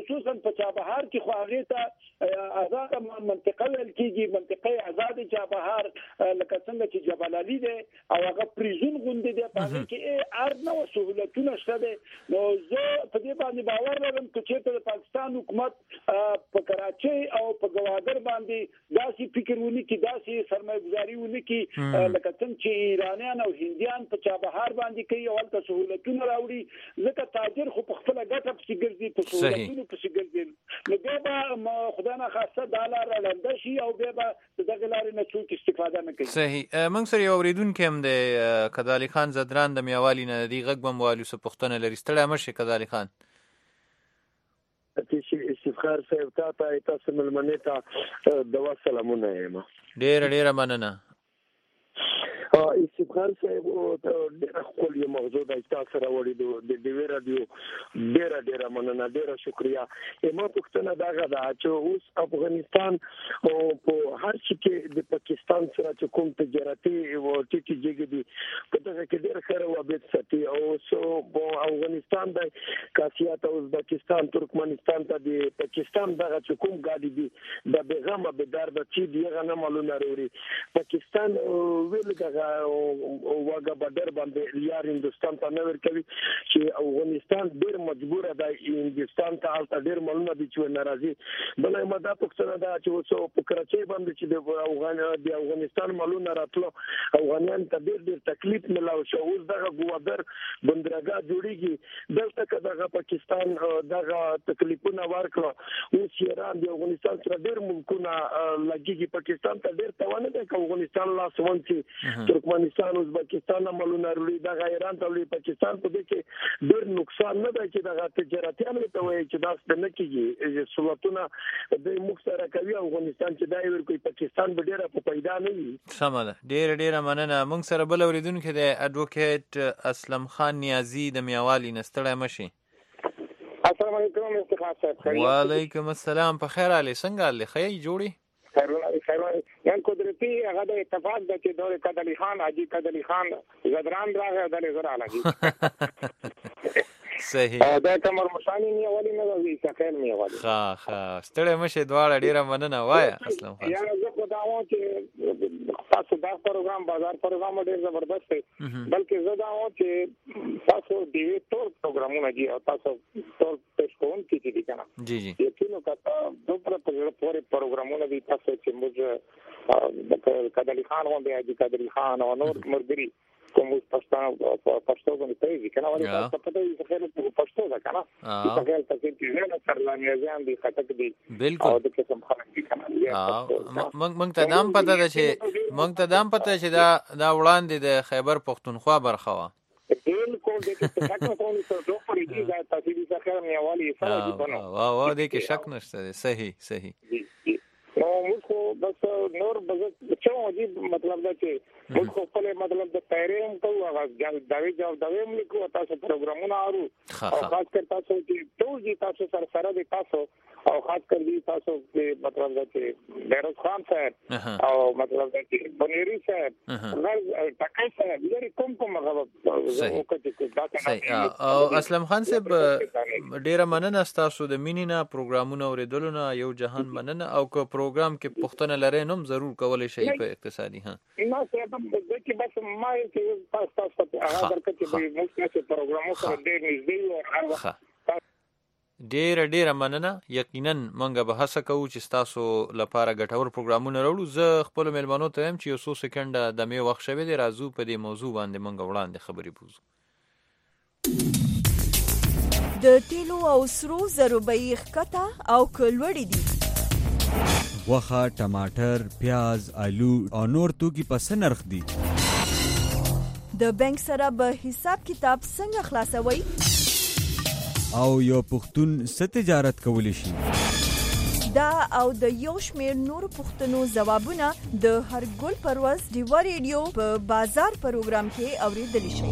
خصوصا په چابهار کې خو هغه ته آزاد منطقه ویل کېږي، منطقه آزاد چابهار، لکه څنګه چې جبل علي دی او هغه پریزون غونډې دی، په هغه کې هر نوع سهولتونه شته دي. نو زه په دې باندې باور لرم چې چېرته د پاکستان حکومت په کراچۍ او په ګوادر باندې داسې فکر ونی کې، داسې سرمایه گذاري ونی کې لکه څنګه چې ایرانیان او هندیان په چابهار باندې کوي او هلته سهولتونه راوړي، ځکه تاجر خو په خپله ګټه پسې ګرځي، په سهولتونو پسې ګرځي. نو بیا به خدای نه خواسته دا لاره ړنده شي او بیا به د دغې لارې نه څوک استفاده نه کوي. صحیح. موږ سره یو اورېدونکی هم دی، کدالي خان زدران د میاوالي نه دی، غږ به مو والو څه پوښتنه لري. ستړی مه شئ کدالي خان. استفخار صاحب تاسو مېلمنې ته د وخت سلامونه یم. ډېره مننه. استفخار صاحب ډېره ښکلې موضوع ده چې تاسو راوړې د ډیوې راډیو، ډېره مننه، ډېره شکریا. ما پوښتنه دغه ده چې اوس افغانستان په هر شي کې د پاکستان سره چې کوم تجارتي او ټیټي جګې دي په دغه کې ډېر ښه روابط ساتي او په افغانستان د کاسیات او ازبکستان ترکمنستان ته د پاکستان دغه چې کوم ګاډي دي د بیغمه به درد چې دیغه نه معلومه وروړي پاکستان ویل دغه واګه بدر باندې یار هندستان ته نه ورکوي چې افغانستان ډېر مجبور ده هندستان ته حالت ډېر معلومه دي چې ناراضي. بلای مدا پښتنه دا چې وسو په کراچۍ باندې چې د افغانستان معلومه راتلو افغانان ته ډېر تکلیف ملاو شو. اوس دغه ګوادر بندرګاه جوړیږي، دلته کداغه پاکستان دغه تکلیفونه ورکړه. اوس ایران د افغانستان سره ډېر ملکونه لګيږي، پاکستان ته ډېر توانه ده چې افغانستان لاس ونڅي، ترکمنستان ازبکستان عملونه لري، دغه ایران ته لري، پاکستان په دې کې ډېر نقصان نه دی چې دغه تجارتيانو ته وایي چې داس نه کیږي سہولتونه د مخسره کوي افغانستان چې دای ور کوي پاکستان به ډېر په پیدا نه وي. سمه ده. ډېره مننه. موږ سره بل اوریدونکو دی اډوکیټ اسلم خان نیازی د میاوالي نه. ستړی مه شئ. السلام علیکم استخار صاحب. وعلیکم السلام. په خیر حال څنګه حال ښه جوړي؟ خیرونه یان قدرتي هغه د اتفاق د چې دور کدالي خان حاجی کدالي خان زدران راغی د زرا لګي. صحیح. دا کمر مشانی نه ولی نه وی څخه نه ولی. ها ستړی مشه دواړه ډیره مننه وایا اسلام خان. یا زه په داوو چې تاسو دا پروګرام بازار پروګرام ډیر زبردست دی، بلکې زه داوو چې تاسو دی ټول پروګرامونه دي او تاسو ټول پېښ کوون کیږي دي کنه. جی یقینو کته دوپره پورې پروګرامونه دي تاسو چې موږ د کدالي خان باندې حاجی کدالي خان او نور مرګري کوم پښتو باندې پیږي کنه، ولې تاسو په دې ځخره په پښتو ده کنه چې څنګه تاسو چې نه سرلانیان دي خطک دي بالکل او د قسم خلک دي کنه. موږ ته دام پته ده چې دا وړاندې د خیبر پښتونخوا برخه وا بالکل د څنګه کومې څه دوه پرې دي دا تاسو دې څخه میوالي سره دي کنه. وا دې کې شک نشته. صحیح. نو موږ خو بس نور بس چې عجیب مطلب دا چې موږ خو په مطلب د تیریم کوو هغه دا موږ تاسو پروګرامونه اورو او خاص کر تاسو چې ټول دي تاسو سره دي تاسو او خاص کر دي تاسو په مطلب دا چې بیروز خان صاحب او مطلب دا چې بنيري صاحب غل ټکای صاحب لري کوم هغه او اسلم خان صاحب ډیره مننه تاسو د مینینا پروګرامونه اوریدلو نه یو جهان مننه او کو پروګرام کې پښتنه لري نوم ضرور کولای شي په اقتصادي ها نه صاحب د کې بس ما چې تاسو هغه درکې به موږ چې پروګرامو سره ډېر نږدې او ډیره مننه. یقینا مونږ به هڅه کوو چې تاسو لپاره ګټور پروګرامونه راوړو. زه خپل مېلمنو ته هم چې یو څو سکند د می وخت شوه دی راځو په دې موضوع باندې مونږ وړاندې خبرې بوزو. د تیلو او سرو زرو بیې ښکته او کلوړې دي. غوښه، ټماټر، پیاز، آلو او نور توکي په څه نرخ دي؟ د بانک سره به حساب کتاب څنګه خلاصوي؟ او یو پښتون څه تجارت کولی شي؟ دا او د یو شمېر نور پښتنو ځوابونه د هر ګل پرواز ډیوا ریډیو په بازار پروګرام کې اوریدلی شئ.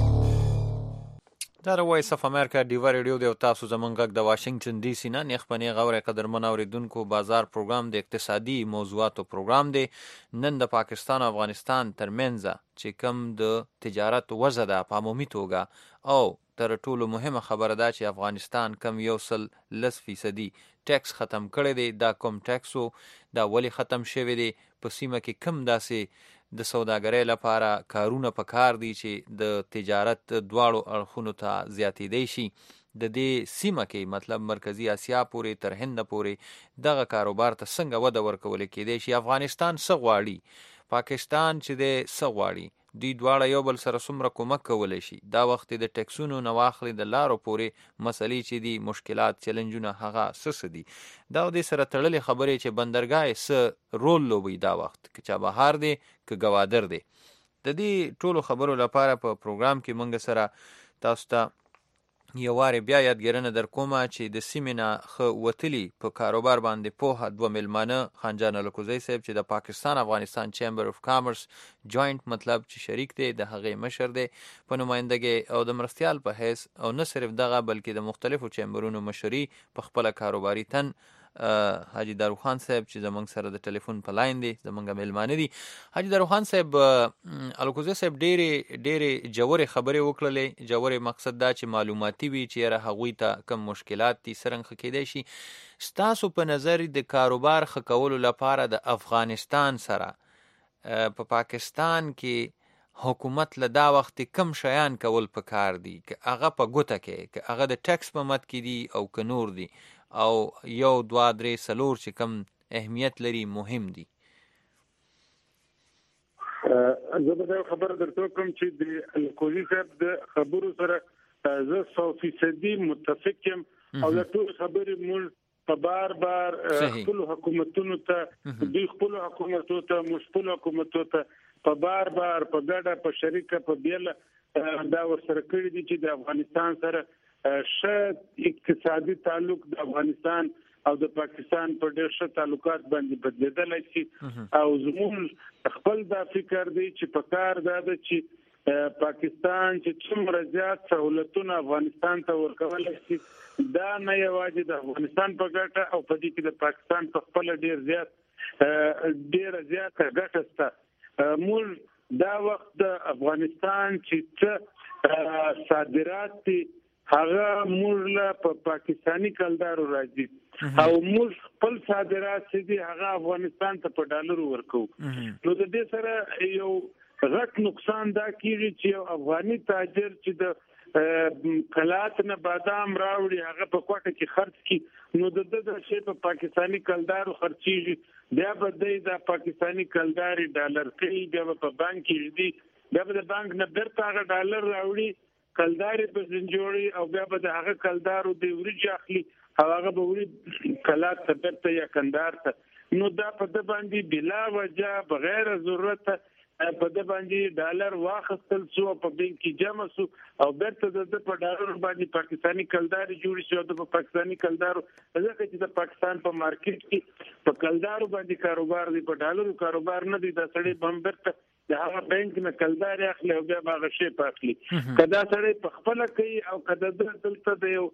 دا وایس اف امریکا ډیوا ریډیو دی او تاسو زمونږ غږ د واشنگټن ډي سي نه نخبني غوړې قدرمن اوریدونکو بازار پروګرام د اقتصادي موضوعاتو پروګرام دی. نن د پاکستان او افغانستان ترمنځ چې کوم د تجارت وضع ده په عمومي توګه او تر ټولو مهمه خبره ده چې افغانستان کم 110% ټیکس ختم کړی دی. دا کوم ټیکس دا ولې ختم شوی دی؟ په سیمه کې کم داسې د سوداګرۍ لپاره کارونه پکار دي چې د تجارت دواړو اړخونو ته زیاتېدی شي. د دې سیمه کې مطلب مرکزی اسیا پورې تر هند پورې دغه کاروبار ته څنګه وده ورکول کېدی شي؟ افغانستان څه غواړي؟ پاکستان چې دی څه غواړي؟ دوی دواړه یو بل سره څومره کومک کولی شي؟ دا وخت د ټیکسونو نه واخلي د لارو پورې مسلې چې دي، مشکلات، چیلنجونه، هغه څه دي؟ دا د سره تړلې خبرې چې بندرګاه څه رول لوبوي دا وخت، که چابهار دی که ګوادر دی. د دې ټولو خبرو لپاره په پروګرام کې موږ سره تاسو ته یو وارې بیا یادګیرنه در کومه چې د سیمې نه ښه وتلي په کاروبار باندې پوهه دوه میلمانه خان جان الکوزی صاحب چې د پاکستان افغانستان چیمبر اف کامرس جوینټ مطلب چې شریک دی، د هغې مشر دی په نمایندګۍ او د مرستیال په حیث، او نه صرف دغه بلکې د مختلفو چیمبرونو مشري په خپله کاروباري تن حاجی داروخان صاحب چې زمونږ سره د ټلیفون په لاین دی، زمونږ میلمانه دي. حاجی داروخان صاحب، الکوزی صاحب ډېرې جوړې خبرې وکړلې. جوړې مقصد دا چې معلوماتي وي چې یاره هغوی ته کم مشکلات دي، څرنګه ښه کېدی شي. ستاسو په نظر د کاروبار ښه کولو لپاره د افغانستان سره په پاکستان کې حکومت له دا وخت کم شیان کول پکار دي، که هغه په ګوته کې، که هغه د ټیکس په مد کې دي او که نور دي، او یو دوه درې څلور چې کم اهمیت لري، مهم دي؟ زه به دا خبره درته کوم چې د الکوزي صاحب د خبرو سره زه 100% متفق یم، او د ټول خبرې موږ په بار خپل حکومتونو ته، دوی خپل حکومتونو ته، موږ خپل حکومتونو ته په بار په ګډه، په شریکه، په بیله دا ورسره کړي دي چې د افغانستان سره ښه اقتصادي تعلق د افغانستان او د پاکستان په ډېر ښه تعلقات باندې بدلیدلی شي. او زموږ خپل دا فکر دی چې په کار دا ده چې پاکستان چې څومره زیات سهولتونه افغانستان ته ورکولی شي، دا نه یوازې د افغانستان په ګټه، او په دې کې د پاکستان په خپله ډېره زیاته ګټه شته. موږ دا وخت د افغانستان چې څه صادرات دي هغه موږ له په پاکستاني کلدارو راځي، او موږ خپل صادرات چې دي هغه افغانستان ته په ډالرو ورکو. نو د دې سره یو غټ نقصان دا کیږي چې یو افغاني تاجر چې د کلات نه بادام راوړي هغه په کوټه کې خرڅ کی، نو د شی په پاکستاني کلدارو خرڅيږي، بیا به د پاکستاني کلداري ډالر کوي، بیا په بانک کې دي، بیا به د بانک نه بیرته هغه ډالر راوړي، کلداري په زنجوړي، او بیا به د هغه کلدارو د ورجې اخلي، هغه به وړي کلات ته بیرته یا کندهار ته. نو دا په د باندې بلا وجه بغیر ضرورت په د باندې ډالر واخیستل شو، په بانک کې جمع شو، او بیرته د په ډالر باندې پاکستاني کلداري جوړ شو. د پاکستاني کلدارو ځکه چې د پاکستان په مارکیټ کې په کلدارو باندې کاروبار دی، په ډالرو کاروبار نه دی. دا سړی بمبرته د هغه بانک نه کلداري اخلي او بیا هغه شی پاخلي. کدا سړی په خپل کوي او کدا دلته د یو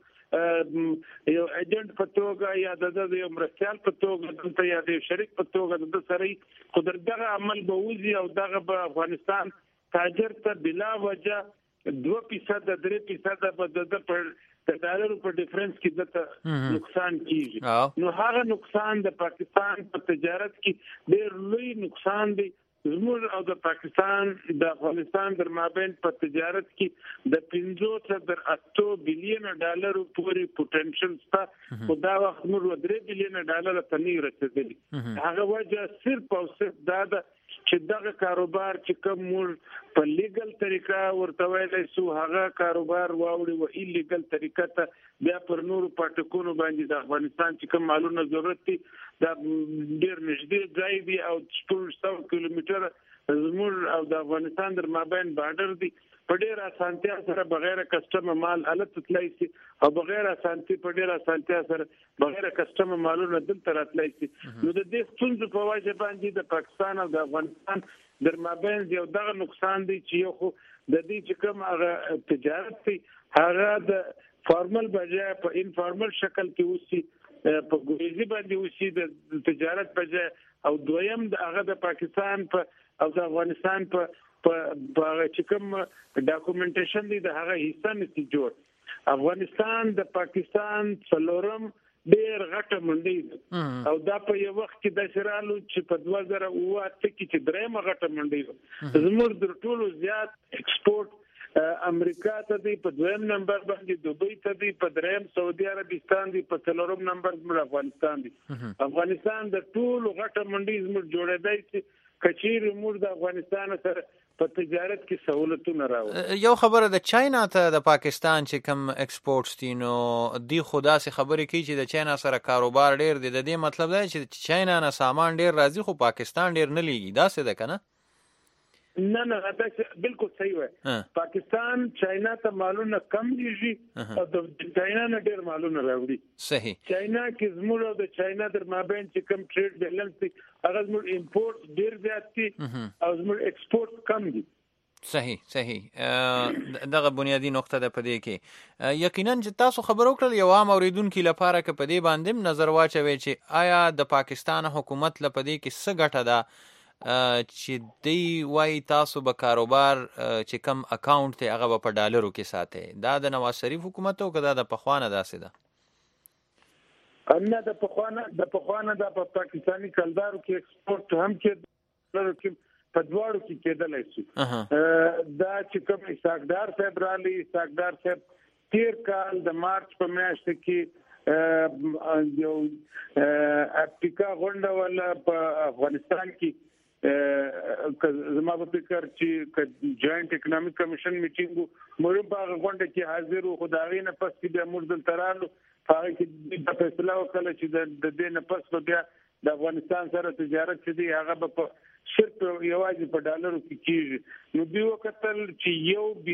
ایجنټ په توګه یا د یو مرستیال په توګه دلته یا د شریک په توګه د سړی قدرت دغه عمل به وزي، او دغه به افغانستان تاجر ته بلا وجه 2% 3% به د ډالرو په ډیفرنس کې دته نقصان کیږي. نو هغه نقصان د پاکستان په تجارت کې ډېر لوی نقصان دی. زموږ او د پاکستان د افغانستان در مابین په تجارت کې د 500 تر 8 بلین ډالر پورې پوتنشل شته، خو دا وخت موږ 3 بلین ډالر ته نه رسیدلی. هغه وجه صرف او صرف دا ده چې دغه کاروبار چې کوم موږ په لیګل طریقه ورته ویلی سو، هغه کاروبار واوړي و ایلیګل طریقه ته بیا پر نورو پاټکونو باندې د افغانستان چې کوم مالونه ضرورت دي دا ډېر نږدې ځای دی، او 400 کیلومتره زموږ او د افغانستان در مابین بارډر دی. په ډېر اسانتیا سره بغیر کسټم مال الته تلای شي، او بغیر اسانتیا په ډېر اسانتیا سره بغیر کسټم مالونه دلته راتلای شي. نو د دې ستونزو په وجه باندې د پاکستان او د افغانستان در مابین یو دغه نقصان دی چې یو خو د دې چې کوم هغه تجارت دی هغه د فارمل بجای په انفارمل شکل کې اوسي، په ګوریزي باندې اوسي د تجارت بجای، او دویم د هغه د پاکستان په او د افغانستان په په چې کوم ډاکومنټیشن دی د هغه حصہ نشي جوړ. افغانستان د پاکستان څلورم ډېر غټه منډي او دا په یو وخت کې د شرالو چې په 2008 کې چې درېمه غټه منډي زموږ د ټولو زیات ایکسپورټ امریکا ته دی په دویم نمبر باندې دوبۍ ته دی په دریم سعودي عربستان دی په څلورم نمبر زموږ افغانستان دی. افغانستان د ټولو غټه منډي زموږ جوړېدای چې کچیر موږ د افغانستان سره په تجارت کې سہولتونه راوړي. یو خبره د چاینا ته د پاکستان چې کم ایکسپورټس دي نو دی خدا سي خبرې کوي چې د چاینا سره کاروبار ډیر دی. د دې مطلب دی چې چاینا نه سامان ډیر راځي خو پاکستان ډیر نه لیږي. دا څه ده کنه؟ نه دا بالکل صحیح وای. پاکستان چاینا ته مالونه کم دیږي او د چاینا نه ډیر مالونه راوړي. صحیح. چاینا کې زموږ د چاینا در مابین چې کم ټریډ بیلانس دی هغه زموږ امپورټ ډیر زیات دي او زموږ ایکسپورټ کم دي. صحیح. دغه بنیادی نقطه ده په دې کې. یقینا چې تاسو خبر وکړل یو عام اوریدونکو لپاره کې په دې باندې نظر واچوي چې آیا د پاکستان حکومت لپاره کې څه ګټه ده چې دی وای تاسو به کاروبار چې کم اکاونټ ته هغه په ډالرو کې ساتي. دا د نواز شریف حکومت او کدا د پخوانه داسې ده؟ نه د پخوانه د پاکستانی کلدارو کې ایکسپورټ هم کې په دواړو کې کېدلای شي. دا چې کوم ساکدار صاحب رالی ساکدار صاحب تیر کال د مارچ په میاشت کې یو اپټیکا غونډه ولا په افغانستان کې زما په فکر چې جوائنٹ اکونومیک کمیشن میټینګ مې په غونډه کې حاضر وو. خدای نه پس کې د مرزل ترالو هغه کې د فیصله وکړه چې د دې نه پس بیا د افغانستان سره تجارت چې دی هغه په صرف یوازې په ډالرو کې کیږي. نو دوی وکتل چې $1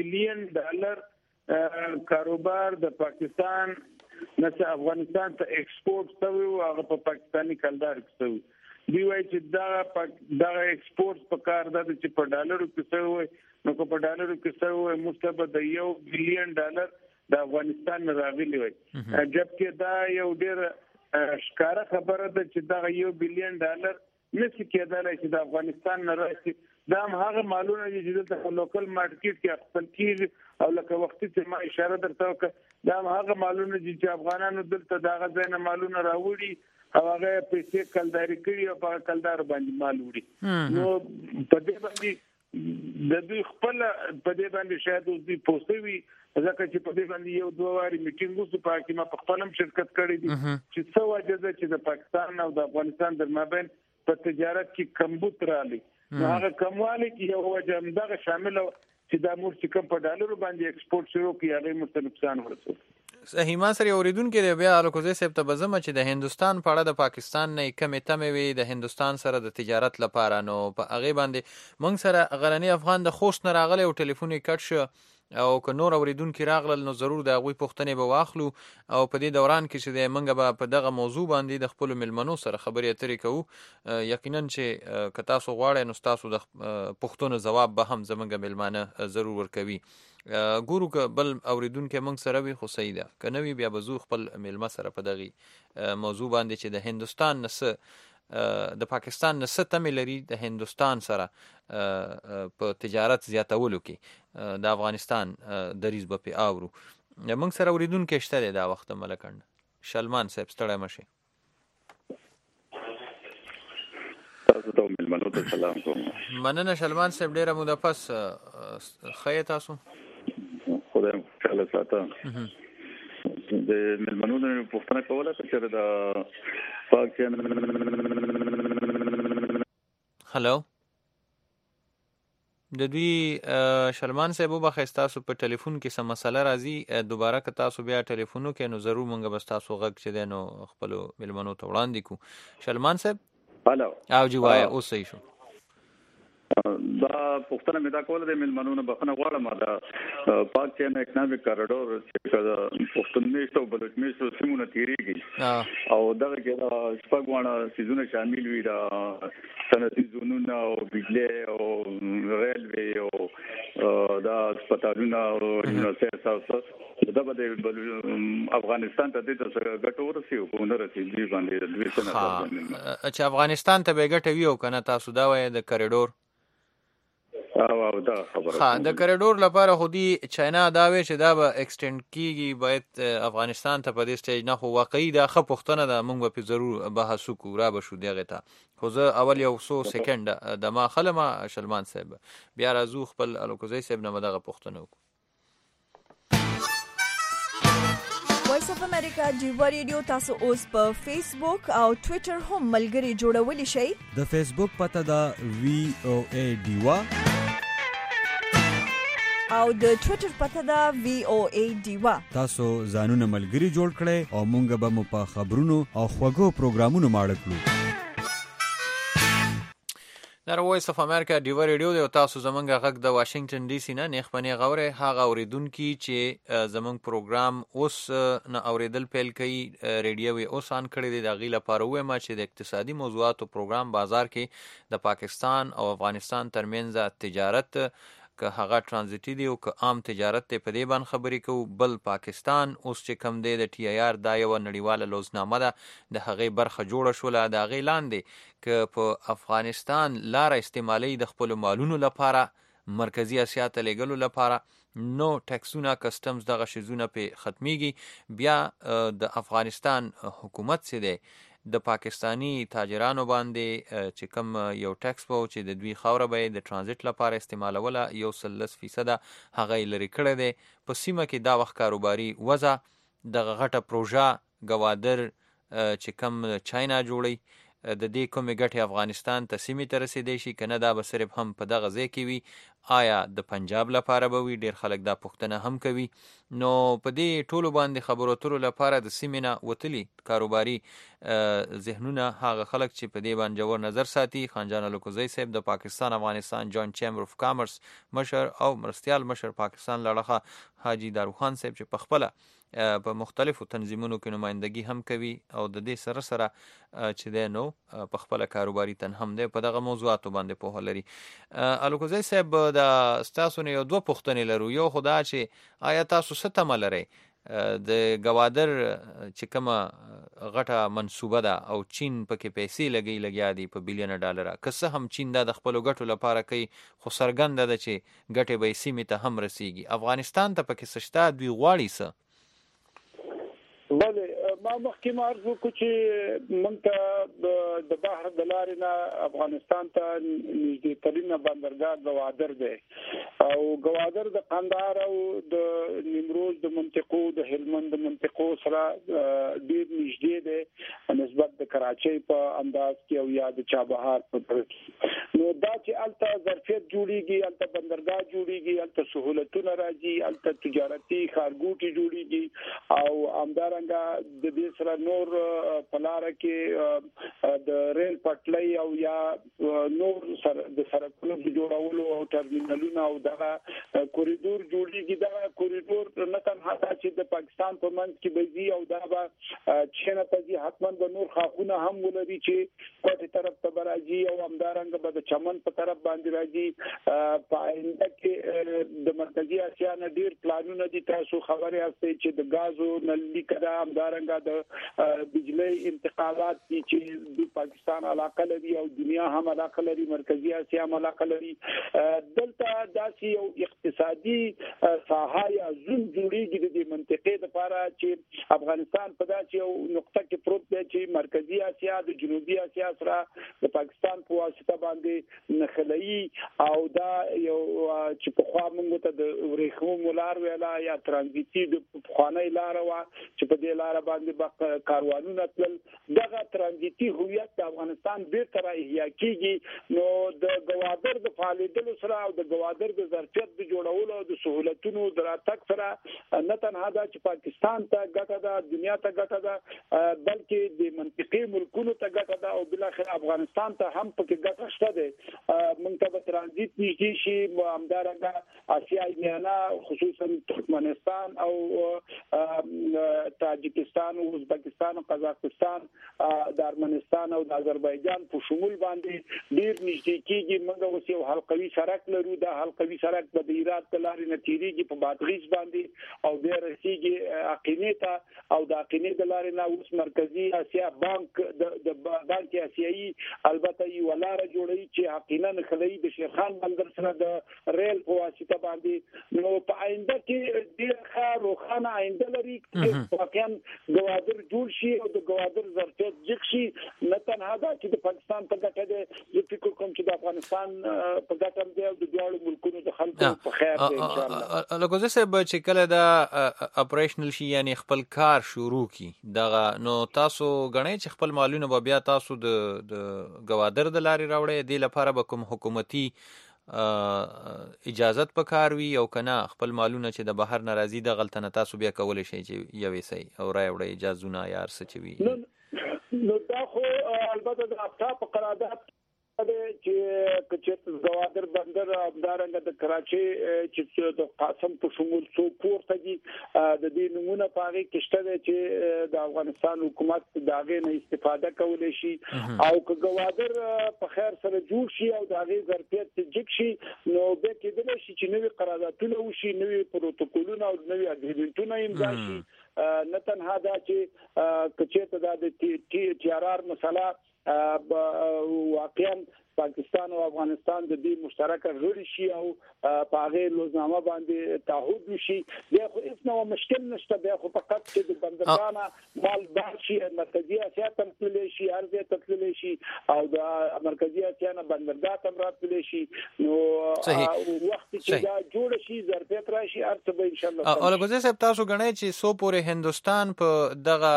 بلین کاروبار د پاکستان نه افغانستان ته ایکسپورټ شوی او هغه په پاکستانی کلدار کې شوی. دی وایي چې دا ایکسپورټ په کار ده چې په ډالرو کې شوی نو په ډالرو کې شوی مستبد $1 بلین د افغانستان راغلی وي. جبکې دا یو ډیر ښکاره خبره ده چې دا $1 بلین نشي کېدلی چې د افغانستان نه راشي. دا هم هغه مالونه دي چې دلته لوکل مارکیټ کې اخیستل کېږي او لکه وختي چې ما اشاره درته وکړه دا هم هغه مالونه دي چې افغانانو دلته د هغه ځای نه مالونه راوړي او هغه پیسې کلداري کړي او په کلدار باندې مال وړي. نو په دې باندې د دوی خپل په دې باندې شاید دوی پوسوي ځکه چې په دې باندې یو دوه واري میټینګ وسو په کې ما په خپلم شرکت کړی دي چې څه وجه ده چې د پاکستان او د افغانستان در مابین په تجارت کې کمبود راغلی. نو هغه کموالی کې یو وجه هم دغه شامل چې دا موږ چې کوم په ډالرو باندې ایکسپورټ شروع کړي هغه مرته نقصان ورسول. صحیح. ما سره اوریدونکو دی بیا الکوزي صاحب ته بزمه چې د هندستان په اړه د پاکستان نه کمې تمې وي د هندستان سره د تجارت لپاره. نو په هغه باندې موږ سره غرنی افغان د خوست نه راغلی او ټلیفون یې کټ شو او که نور اوریدونکو راغلل نو ضرور د هغوی پوښتنې به واخلو او په دې دوران کې چې موږ به په دغه موضوع باندې د خپلو مېلمنو سره خبرې اترې کوو. یقینا چې که تاسو غواړئ نو ستاسو د پوښتنو ځواب به هم زموږ مېلمانه ضرور ورکوي. ګورو که بل اوریدونکو موږ سره وي خو صحیح ده که نه وي بیا به زو خپل مېلمه سره په دغې موضوع باندې چې د هندوستان نه د پاکستان نه څه تمې لري د هندوستان سره په تجارت زیاتولو کې د افغانستان دریځ به پې اورو. موږ سره اوریدونکی شته دی دا وخت ملکند شلمان صاحب ستړی مه شئ. تاسو ته مېلمنو ته سلام کوم. مننه شلمان صاحب ډېره موده پس ښه یې تاسو؟ خدای مو خوشحاله ساته. د مېلمنو نه پوښتنه کوله چې د پاک هلو د دوی شلمان صاحب وبخښئ ستاسو په ټلیفون کې څه مسله راځي دوباره که تاسو بیا ټلیفون وکړئ نو ضرور موږ به ستاسو غږ چې دی نو خپلو مېلمنو ته وړاندې کړو. شلمان صاحب هلو او جی وایه اوس صحیح شو. دا پوښتنه مې دا کوله د مېلمنو نه بخښنه غواړم دا پاک چین اکنامک کاریډور چې پښتون او بلوچ سیمونه تیریږي او دغه کې دا شپږ واړه سیزونه شامل وي دا صنعتي زونونه او بجلی او ریلوی او دا هسپتالونه او یونیورسيټي دا به افغانستان ته د ګټو ورسي او نه رسي دوی باندې دوی څنګه چې افغانستان ته به ګټه وي او کنه تاسو دا وایي د کاریډور او دا خبره د کریډور لپاره خودي چاینا دا وی چې دا به ایکسټند کیږي باید افغانستان ته په دې سټیج نه خو واقعي دا خه پښتنه د موږ په ضرور بحث وکړو را به شو دغه ته خو زه اول یو 100 سکند د ما خلما شلمان صاحب بیا راځو خپل الوکوزي صاحب نه مدغه پښتنه وکړو. وایس اف امریکا ډیوا ریډیو تاسو اوس په فیسبوک او ټوئیټر هم ملګري جوړولی شئ. د فیسبوک پته دا VOA ډیوا او د ټوئیټر پته دا VOA ډیوا. تاسو ځانونه ملګري جوړ کړئ او مونږ به مو په خبرونو او خوږو پروګرامونو ماړه کړو. در وایس اف امریکا ډیوا ریډیو دی او تاسو زمونږ غږ د واشنگټن ډي سي نه نیخ پنی غوره هغه اوریدونکو چې زمونږ پروګرام اوس نه اوریدل پیل کوي ریډیو وی اوس آن کړی دی د غیله پاروي ما چې د اقتصادي موضوعاتو پروګرام بازار کې د پاکستان او افغانستان ترمنځ تجارت که هغه ترانزیټي دی او که عام تجارت ته په دې باندې خبرې کوو. بل پاکستان اوس چې کم دی د TIR دا یو نړیواله لوزنامه ده د هغې برخه جوړه شوله د هغې لاندې که په افغانستان لاره استعمالي د خپل مالونو لپاره مرکزی اسیا ته لېږلو لپاره نو ټیکسونه کسټمز دغه شیزونه په ختمیږي بیا د افغانستان حکومت څه دی د پاکستانی تاجرانو باندې چې کم یو ټیکس وو چې د دوی خوره به د ترانزیت لپاره استعمالوله 1.3% هغه لري کړی دی. په سیمه کې دا وخت کاروباري وضع د غټه پروژه گوادر چې کم چاینا جوړي د دې کومې ګټې افغانستان ته سیمې ته رسیدی شي کنه دا به صرف هم په دغه ځای کې وي آیا د پنجاب لپاره به وي. ډیر خلک دا پوښتنه هم کوي. نو په دې ټولو باندې خبرو اترو لپاره د سیمې نه وتلي کاروباري ذهنونه هغه خلک چې په دې باندې جوړ نظر ساتي خانجان الوکوزي صاحب د پاکستان افغانستان جوائنٹ چیمبر اف کامرس مشر او مرستیال مشر پاکستان لړخه حاجی داروخان صاحب چې په خپل په مختلفو تنظیمونو کې نمائندګي هم کوي او د دې سره سره چې دی نو په خپل کاروباري تن هم دی په دغه موضوعاتو باندې پوهه لري. الوکوزي صاحب د ستاسو نه یو دوه پوښتنې لرو. یو خدا چې آیا تاسو څه تمه لرئ د گوادر چې کومه غټه منصوبه ده او چین پکې پیسې لګیا دي په بلیونه ډالره که څه هم چین دا د خپلو ګټو لپاره کوي خو څرګنده ده چې ګټې به یې سیمې ته هم رسیږي. افغانستان ته پکې څه شته دوی غواړي څه؟ بله ما مخکې عرض وکړو چې موږ ته د بحر د لارې نه افغانستان ته نږدې ترینه بندرګاه گوادر دی او گوادر د قندهار او د نیمروز د منطقو د هلمند د منطقو سره ډیر نږدې دی نسبت د کراچۍ په انداز کې او یا د چابهار په طرف نو دا چې الته ظرفیت جوړیږي الته بندرګاه جوړیږي الته سہولتونه راځي الته تجارتي ښارګوټي جوړیږي او همدارنګه د دې سره نور پلاره کې د ریل پټلۍ او یا نور سره د سرکونو جوړولو او ټرمینلونو او دغه کوریډور جوړیږي. دا کوریډور نه تنها چې د پاکستان په منځ کې بيزي او دا به چینه ته ځي حتما د نور خاخونه هم ولري چې کوټه طرف ته راځي او همدارنګه به د چمن په طرف باندې راځي. په آینده کې د مرکزی اسیا نه ډیر پلانونه دي تاسو خبرې هسته چې د غازو نلي کده همدارنګه د بجلی انتقالات دي چې د پاکستان علاقه لري او دنیا هم علاقه لري مرکزی اسیا هم علاقه لري. دلته داسې یو اقتصادي ساحه یا زون جوړیږي د دې منطقې لپاره چې افغانستان په داسې یو نقطه کې پروت دی چې مرکزی اسیا د جنوبي اسیا سره د پاکستان په واسطه باندې نښلوي او دا یو چې په خوا موږ ته د ورېښمو لار ویلا یا ترانزیتي د پخوانۍ لار و چې په دې لار باندې کاروانونه تل دغه ترانزیتي هویت د افغانستان بیرته را احیا کیږي. نو د گوادر د فعالیتونو سره او د گوادر د ظرفیت د جوړولو او د سہولتونو د راتګ سره نه تنها دا چې پاکستان ته ګټه ده دنیا ته ګټه ده بلکې د منطقي ملکونو ته ګټه ده او بل اخر افغانستان ته هم پکې ګټه شته ده. موږ ته ترانزیت نږدې شي همدارنګه آسیای میانه خصوصا ترکمنستان او تاجکستان او ازبکستان او قزاقستان د ارمنستان او د آذربایجان په شمول باندې ډیر نږدې کیږي. موږ اوس یو حلقوي سړک لرو، دا حلقوي سړک د هرات د لارې نه تیریږي په بادغیس باندې او بیا رسیږي اقینې ته او د اقینې د لارې نه اوس مرکزی اسیا بانک د بانک اسیایي البته یو لار جوړوي چې حقیقتا خلای د شیخان بندر سره د ریل په واسطه باندې نو په آینده کې ډیر ښه روښانه آینده لري چې واقعا ګوادر جوړ شي او د ګوادر ظرفیت جګ شي. نه تنها دا چې د پاکستان په ګټه ده، زه فکر کوم چې د افغانستان په ګټه دی او د دواړو ملکونو د خلکو په خیر دی ان شاء الله. لکه زه صاحب چې کله دا اپریشنل شي یعنی خپل کار شروع کی دغه نو تاسو غنئ چې خپل مالونه به بیا تاسو د ګوادر د لارې راوړئ، دې لپاره به کوم حکومتي اجازت پکار وي او کنه خپل مالونه چې د بهر ناراضي د غلطنه تاسو بیا کولای شئ چې یوې سي او راوړئ اجازهونه یار سچوي. نو دا خو البته د افتا په قرارداد چې ګوادر بندر همدارنګه د کراچي چې د قاسم په شمول څو پورته دي د دې نمونه پاره کې شته چې د افغانستان حکومت داغه نه استفاده کولای شي او که ګوادر په خیر سره جوړ شي او داغه ظرفیت جګ شي نو به کېدل شي چې نوې قراردادونه وشي، نوې پروتوکولونه او نوې اګریمنټونه امضا شي. نه تنها دا چې کچېته د ټي آر آر مسله واقعا پاکستان او افغانستان د دې مشترکه غړي شي او په هغه لوزنامه باندې تعهد وشي، بیا خو هیڅ نو مشکل نشته. بیا خو فقط چې د بندرګانه مال بار شي، مرکزی اسیا ته تللی شي، ارزه ته تللی شي او د مرکزی اسیا نه بندرګاه ته راتللی شي. نو وخت چې دا جوړ شي ظرفیت راشي ارته به ان شاء الله. او لکه صاحب تاسو غنئ چې سو پورې هندستان په دغه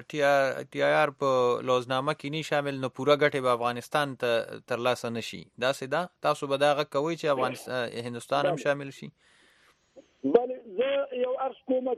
ټي آر په لوزنامه کې نه شامل نه پورا ګټه به افغانستان ته ترلاسه نشي. دا سیدا تاسو به دا غږ کوي چې افغانستان هندستان هم شامل شي؟ بله زه یو عرض کوم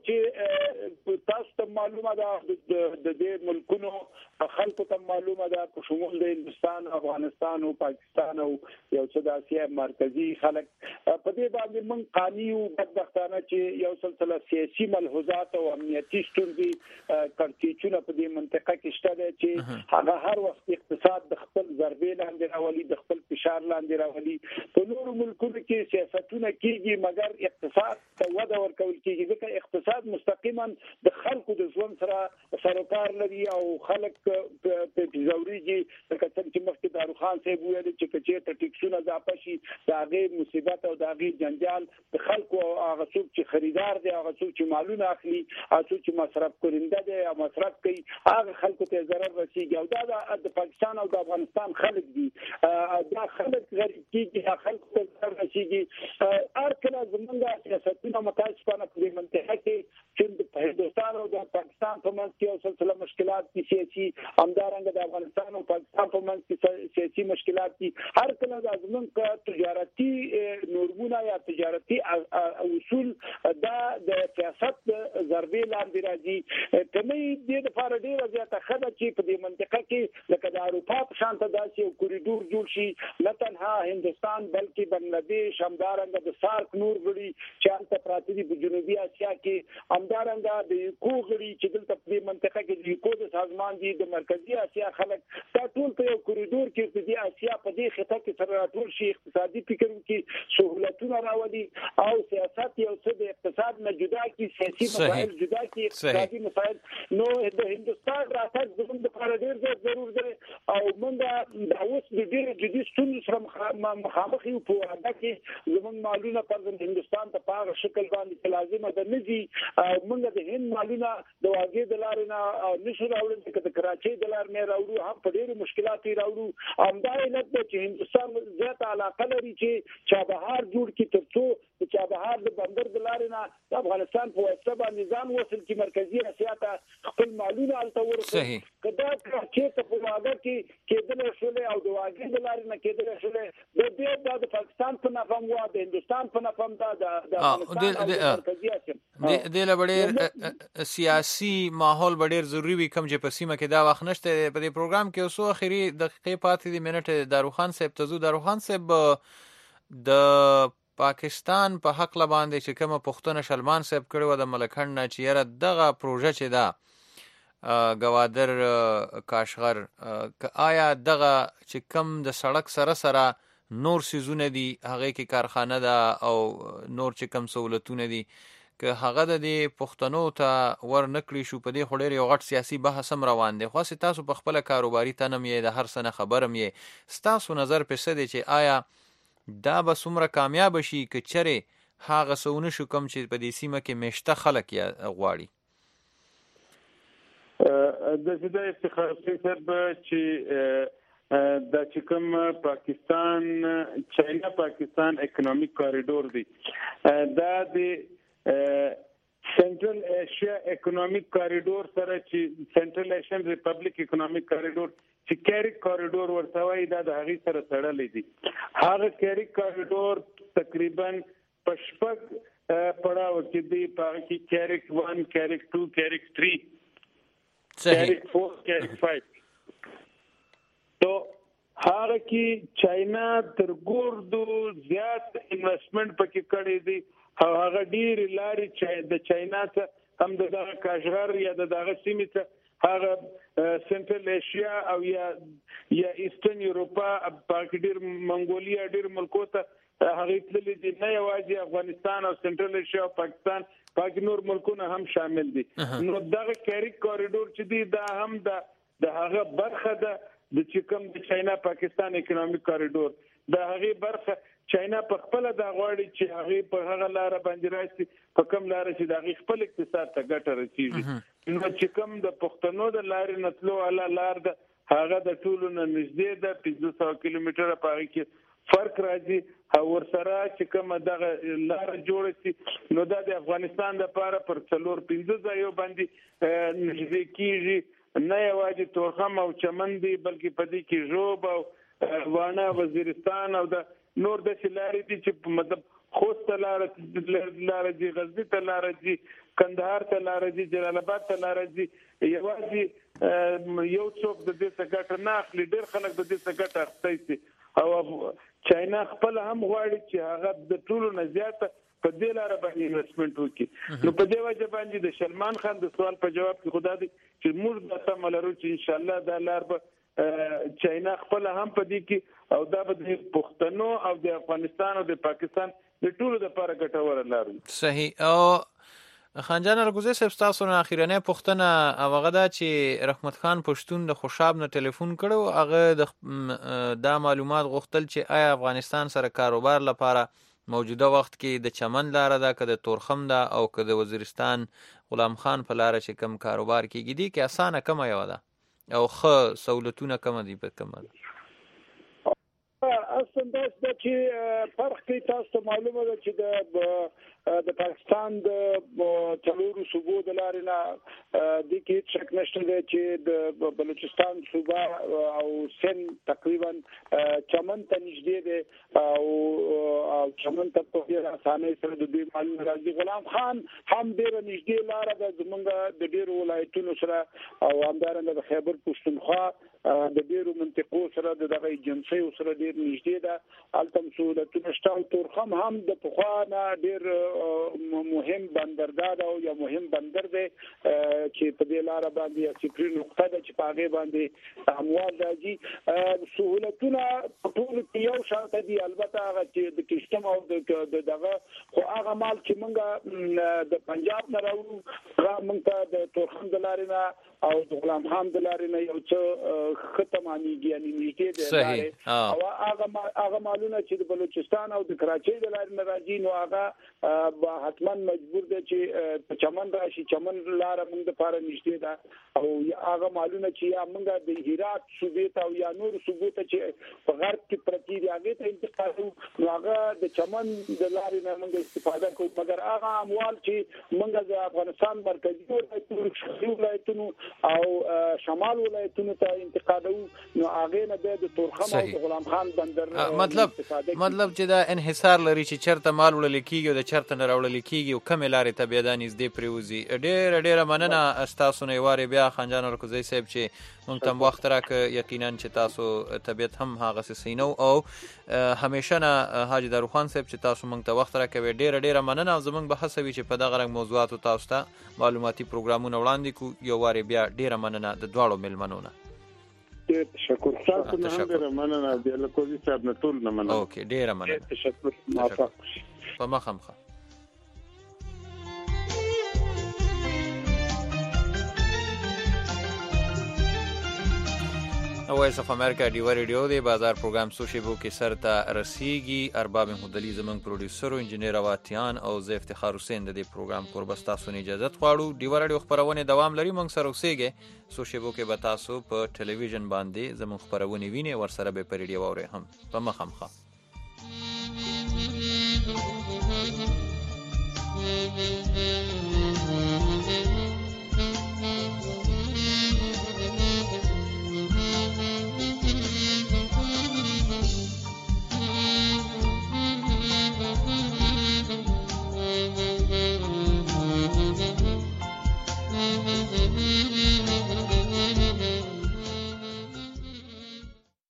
چې تاسو ته معلومه ده د دې ملکونو خلکو ته معلومه ده په شمول د هندستان، افغانستان او پاکستان او یو څه د اسیا مرکزی خلک په دې باندې من قانوني او بدبختانه چې یو سلسله سیاسي ملحوظات او امنیتي ستونزې کړکېچونه په دې منطقه کې شته چې هغه هر وخت اقتصاد د خپل ضربې لاندې راولي، د خپل فشار لاندې راولي. په نورو ملکونو کې سیاستونه کیږي مګر اقتصاد ته وده ورکول کیږي ځکه اقتصاد مستقیما د خلکو د ژوند سره سروکار لري او خلک په ضروري لکه څنګه چې مخکې داروخان صاحب ویل چې کچې ته ټیکسونه اضافه شي دا غي مصیبت او دا غي جنجال د خلکو هغه څوک چې خریدار دي، هغه څوک چې مالونه اخلي، هغه څوک چې مصرف کړنده دي او مصرف کوي، هغه خلکو ته ضرر رسیږي. او دا د پاکستان او د افغانستان خلک دي، دا خلک غریب کیږي، دا خلکو ته ضرر رسیږي. هر کله زمونږ سیاستونه متاسفانه په دې منطقه کې چې په هندستان او د پاکستان په منځ کې یو سلسله مشکلات دي سیاسي، همدارنګه د افغانستان او پاکستان په منځ کې سیاسي مشکلات دي. هر کله د زمونږ تجارتي نورمونه یا تجارتي اصول دا د سیاست ضربې لاندې راځي. کمې دې لپاره ډېره زیاته ښه ده چې په دې منطقه کې لکه د اروپا په شان ته داسې یو کوریډور جوړ شي، نه تنها هندستان بلکې بنگلاديش، همدارنګه د سارک نور غړي چې هلته پراته دي په جنوبي اسیا کې، همدارنګه د یوکو غړي چې دلته په دې منطقه کې د یوکو د سازمان دي، د مرکزی اسیا خلک، دا ټول په یو کوریډور کې د دې اسیا په دې خطه کې سره راټول شي، اقتصادي فکر کې سہولتونه راوړي او سیاست یو څه د اقتصاد نه جدا کی، سیاسي مسایل جدا کی، اقتصادي مسایل. نو د هندستان راتګ زموږ لپاره ډېر ضرور دی او موږ د اوس د ډېر جدي ستونزو سره مخامخ یو په واده کې زموږ مالونه پر هندستان ته په هغه شکل باندې لازمه ده نه دي. موږ د هند مالونه د واګې د لارې نه نشو راوړل چې د کراچۍ د لارې نه راوړو، هم په ډېرو مشکلاتو راوړو. همدا علت دی چې هندستان زیاته علاقه لري چې چابهار جوړ کړي تر څو د چابهار د بندر د لارې نه د افغانستان په واسطه باندې ځان وصل کړي مرکزي اسیا ته خپل مالونه هلته ورسوي. که دا کراچۍ ته په واګه کې کېدلی شولې او د واګې د لارې نه کېدلی شولې بیا دا د پاکستان په نفع هم د هندستان په نفع هم دا د افغانستان او د مرکزي اسیا د ډېر سیاسي ماحول ډېر ضروري وي کوم چې په سیمه کې دا وخت نشته. په دې پروګرام کې اوسو اخري دقیقې پاتې دي منټ داروخان صاحب تزو. داروخان صاحب د پاکستان په حق لباندې چې کومه پښتنه شلمان صاحب کړو د ملکند نه چې یره دغه پروژه چې دا ګوادر کاشغر آیا دغه چې کم د سړک سره سره نور سیزونه دي هغه کې کارخانه ده او نور چې کم سہولتونه دي که هغه د پښتنو ته ور نکړي شو په دې خو ډېر یو غټ سیاسي بحث هم روان دی. خو تاسو په خپله کاروباري تنم یې د هر څه نه خبر هم یې، ستاسو نظر په څه دی چې آیا دا به څومره کامیاب شي که چرې هغه څه ونه شو کوم چې په دې سیمه کې میشته خلک یې غواړي؟ داسې د افتخار صاحب چې دا چې کوم پاکستان چاینا پاکستان اکونومیک کاریډور دی، دا د سنټرل ایشیا اکونومیک کاریډور سره چې سنټرل ایشین ریپبلیک اکونومیک کاریډور چې کیریک کاریډور ورته وایي، دا د هغې سره تړلی دی. هغه کیریک کاریډور تقریبا په 6 پړاو کې دی، په هغه کې کیریک 1 کیریک 2 کیریک 3 کیریک 4 کیریک 5. تو هغه کې چاینا تر ګوردو زیات انویسټمنټ پکې کړی دی او هغه ډېرې لارې د چاینا څخه هم د دغه کاشغر یا د دغه سیمې څخه هغه سنټرل ایشیا او یا ایسټرن یوروپا پاکې ډېر منګولیا ډېر ملکو ته هغه تللی دي، نه یوازې افغانستان او سنټرل ایشیا او پاکستان پاکې نور ملکونه هم شامل دي. نو دغه کیریک کاریډور چې دی دا هم د هغه برخه ده د چې کوم د چاینا پاکستان اکونومیک کاریډور، د هغې برخه چاینا په خپله دا غواړي چې هغې په هغه لاره باندې راشي په کوم لاره چې د هغې خپل اقتصاد ته ګټه رسېږي. نو چې کوم د پښتنو د لارې نه تلو والا لار ده هغه د ټولو نه نږدې ده، 500 کیلومتره په هغې کې فرق راځي. او ورسره چې کومه دغه لاره جوړه شي نو دا د افغانستان لپاره پر 4-5 ځایو باندې نږدې کېږي، نه یوازې تورخم او چمن دي بلکې په دې کې ژوب او وانه وزیرستان او د نور داسې لارې دي چې مطلب خوست ته لاره ځي، غزني ته لاره ځي، کندهار ته لاره ځي، جلال آباد ته لاره ځي. یوازې یو څوک د دې څخه ګټه نه اخلي، ډېر خلک د دې څخه ګټه اخیستی شي. او چاینا خپل هم غواړي چې هغه د ټولو نه زیاته په دې لاره باندې انویسټمنټ وکړي. نو په دې وجه باندې د سلمان خان د سوال په جواب کې خدا دی چې موږ د تمه لرو چې ان شاء الله دا لار به چاینا خپل هم په دې کې او دا به د پښتنو او د افغانستان او د پاکستان د ټولو لپاره ګټوره لار وي. صحیح. او خان جان الګوزي صاحب تاسو نه اخیرنه پوښتنه هغه دا چې رحمت خان پښتون د خوشاب نه ټلیفون کړو، هغه دا معلومات غوښتل چې آیا افغانستان سره کاروبار لپاره موجوده وخت کې د چمن لاره ده که د تورخم ده او که د وزیرستان غلام خان په لاره چې کم کاروبار کېږي دي کې اسانه کمه یوه ده او ښه سهولتونه کمه دي په کمه ده؟ اصلا دا چې فرق کې تاسو ته معلومه ده چې د پاکستان د څلورو صوبو د لارې نه د کې شک نشته دی چې د بلوچستان صوبه او سند تقریبا چمن ته نږدې دی او چمن ته په ډېره اسانۍ سره د دوی معلومه راځي. غلام خان هم ډېره نږدې لاره ده زموږ د ډېرو ولایتونو سره او همدارنګه د خیبر پښتونخوا د ډېرو منطقو سره د دغه ایجنسیو سره ډېر نږدې ده. هلته هم سهولتونه شته او تورخم هم د پخوا نه ډېر مهم بندرګاه ده او یا مهم بندر دی چې په دې لاره باندې یا صفري نقطه ده چې په هغې باندې اموال راځي. سهولتونه په ټولو کې یو شان دي، البته هغه چې د کشتم او دغه خو هغه مال چې موږ د پنجاب نه راوړو هغه موږ ته د تورخم د لارې نه او د غلام خان د لارې نه یو څه ښه تمامېږي، یعنې نږدې دی لارې. او هغه مالونه چې د بلوچستان او د کراچۍ د لارې نه راځي نو هغه به حتما مجبور دی چې په چمن راشي. چمن لاره موږ دپاره نږدې ده او هغه مالونه چې یا موږ د هرات صوبې ته او یا نورو صوبو ته چې په غرب کې پرتې دي هغې ته انتقالوو نو هغه د چمن د لارې نه موږ استفاده کوو. مګر هغه اموال چې موږ د افغانستان مرکزي ولایتونو، شرقي ولایتونو او شمال ولایتونو ته انتقالوو نو هغې نه بیا د تورخم او د غلام خان بندر مطلب چې دا انحصار لري چې چېرته مال وړل کېږي او د چېرته نه راوړل کېږي او کمې لارې ته بیا دا نږدې پرېوځي. ډېره مننه ستاسو نه یې وارې بیا خان جان الکوزی صاحب چې مونږ ته وخت راکړه. یقینا چې تاسو طبیعت هم هغه سینو او همیشه نه حاجی داروخان صاحب چې تاسو مونږ ته وخت راکوي ډیره مننه. او زمونږ به هڅه وي چې په دغه رنګ موضوعاتو تاسو ته معلوماتي پروګرامونه وړاندې کو. یو وارې بیا ډیره مننه د دواړو مېلمنو نه. تشکر تاسو نه هم ډیره مننه. د لکوزي صاحب نه ټول نه مننه. اوکې ډیره مننه. تشکر موافق. په مخه وایس اف امریکا ډیوا ریډیو دی بازار پروګرام څو شیبو کې سر ته رسیږي. ارباب محمدعلي زمونږ پروډوسر او انجینیر اواتیان او زه افتخار حسین د دې پروګرام کوربه تاسو نه اجازه غواړو. ډیوا ریډیو خبرونه دوام لري. مونږ سره اوسېږئ. څو شیبو کې به تاسو په ټلویزیون باندې زمونږ خبرونه وینئ. ورسره به په ریډیو اورئ هم. په مخه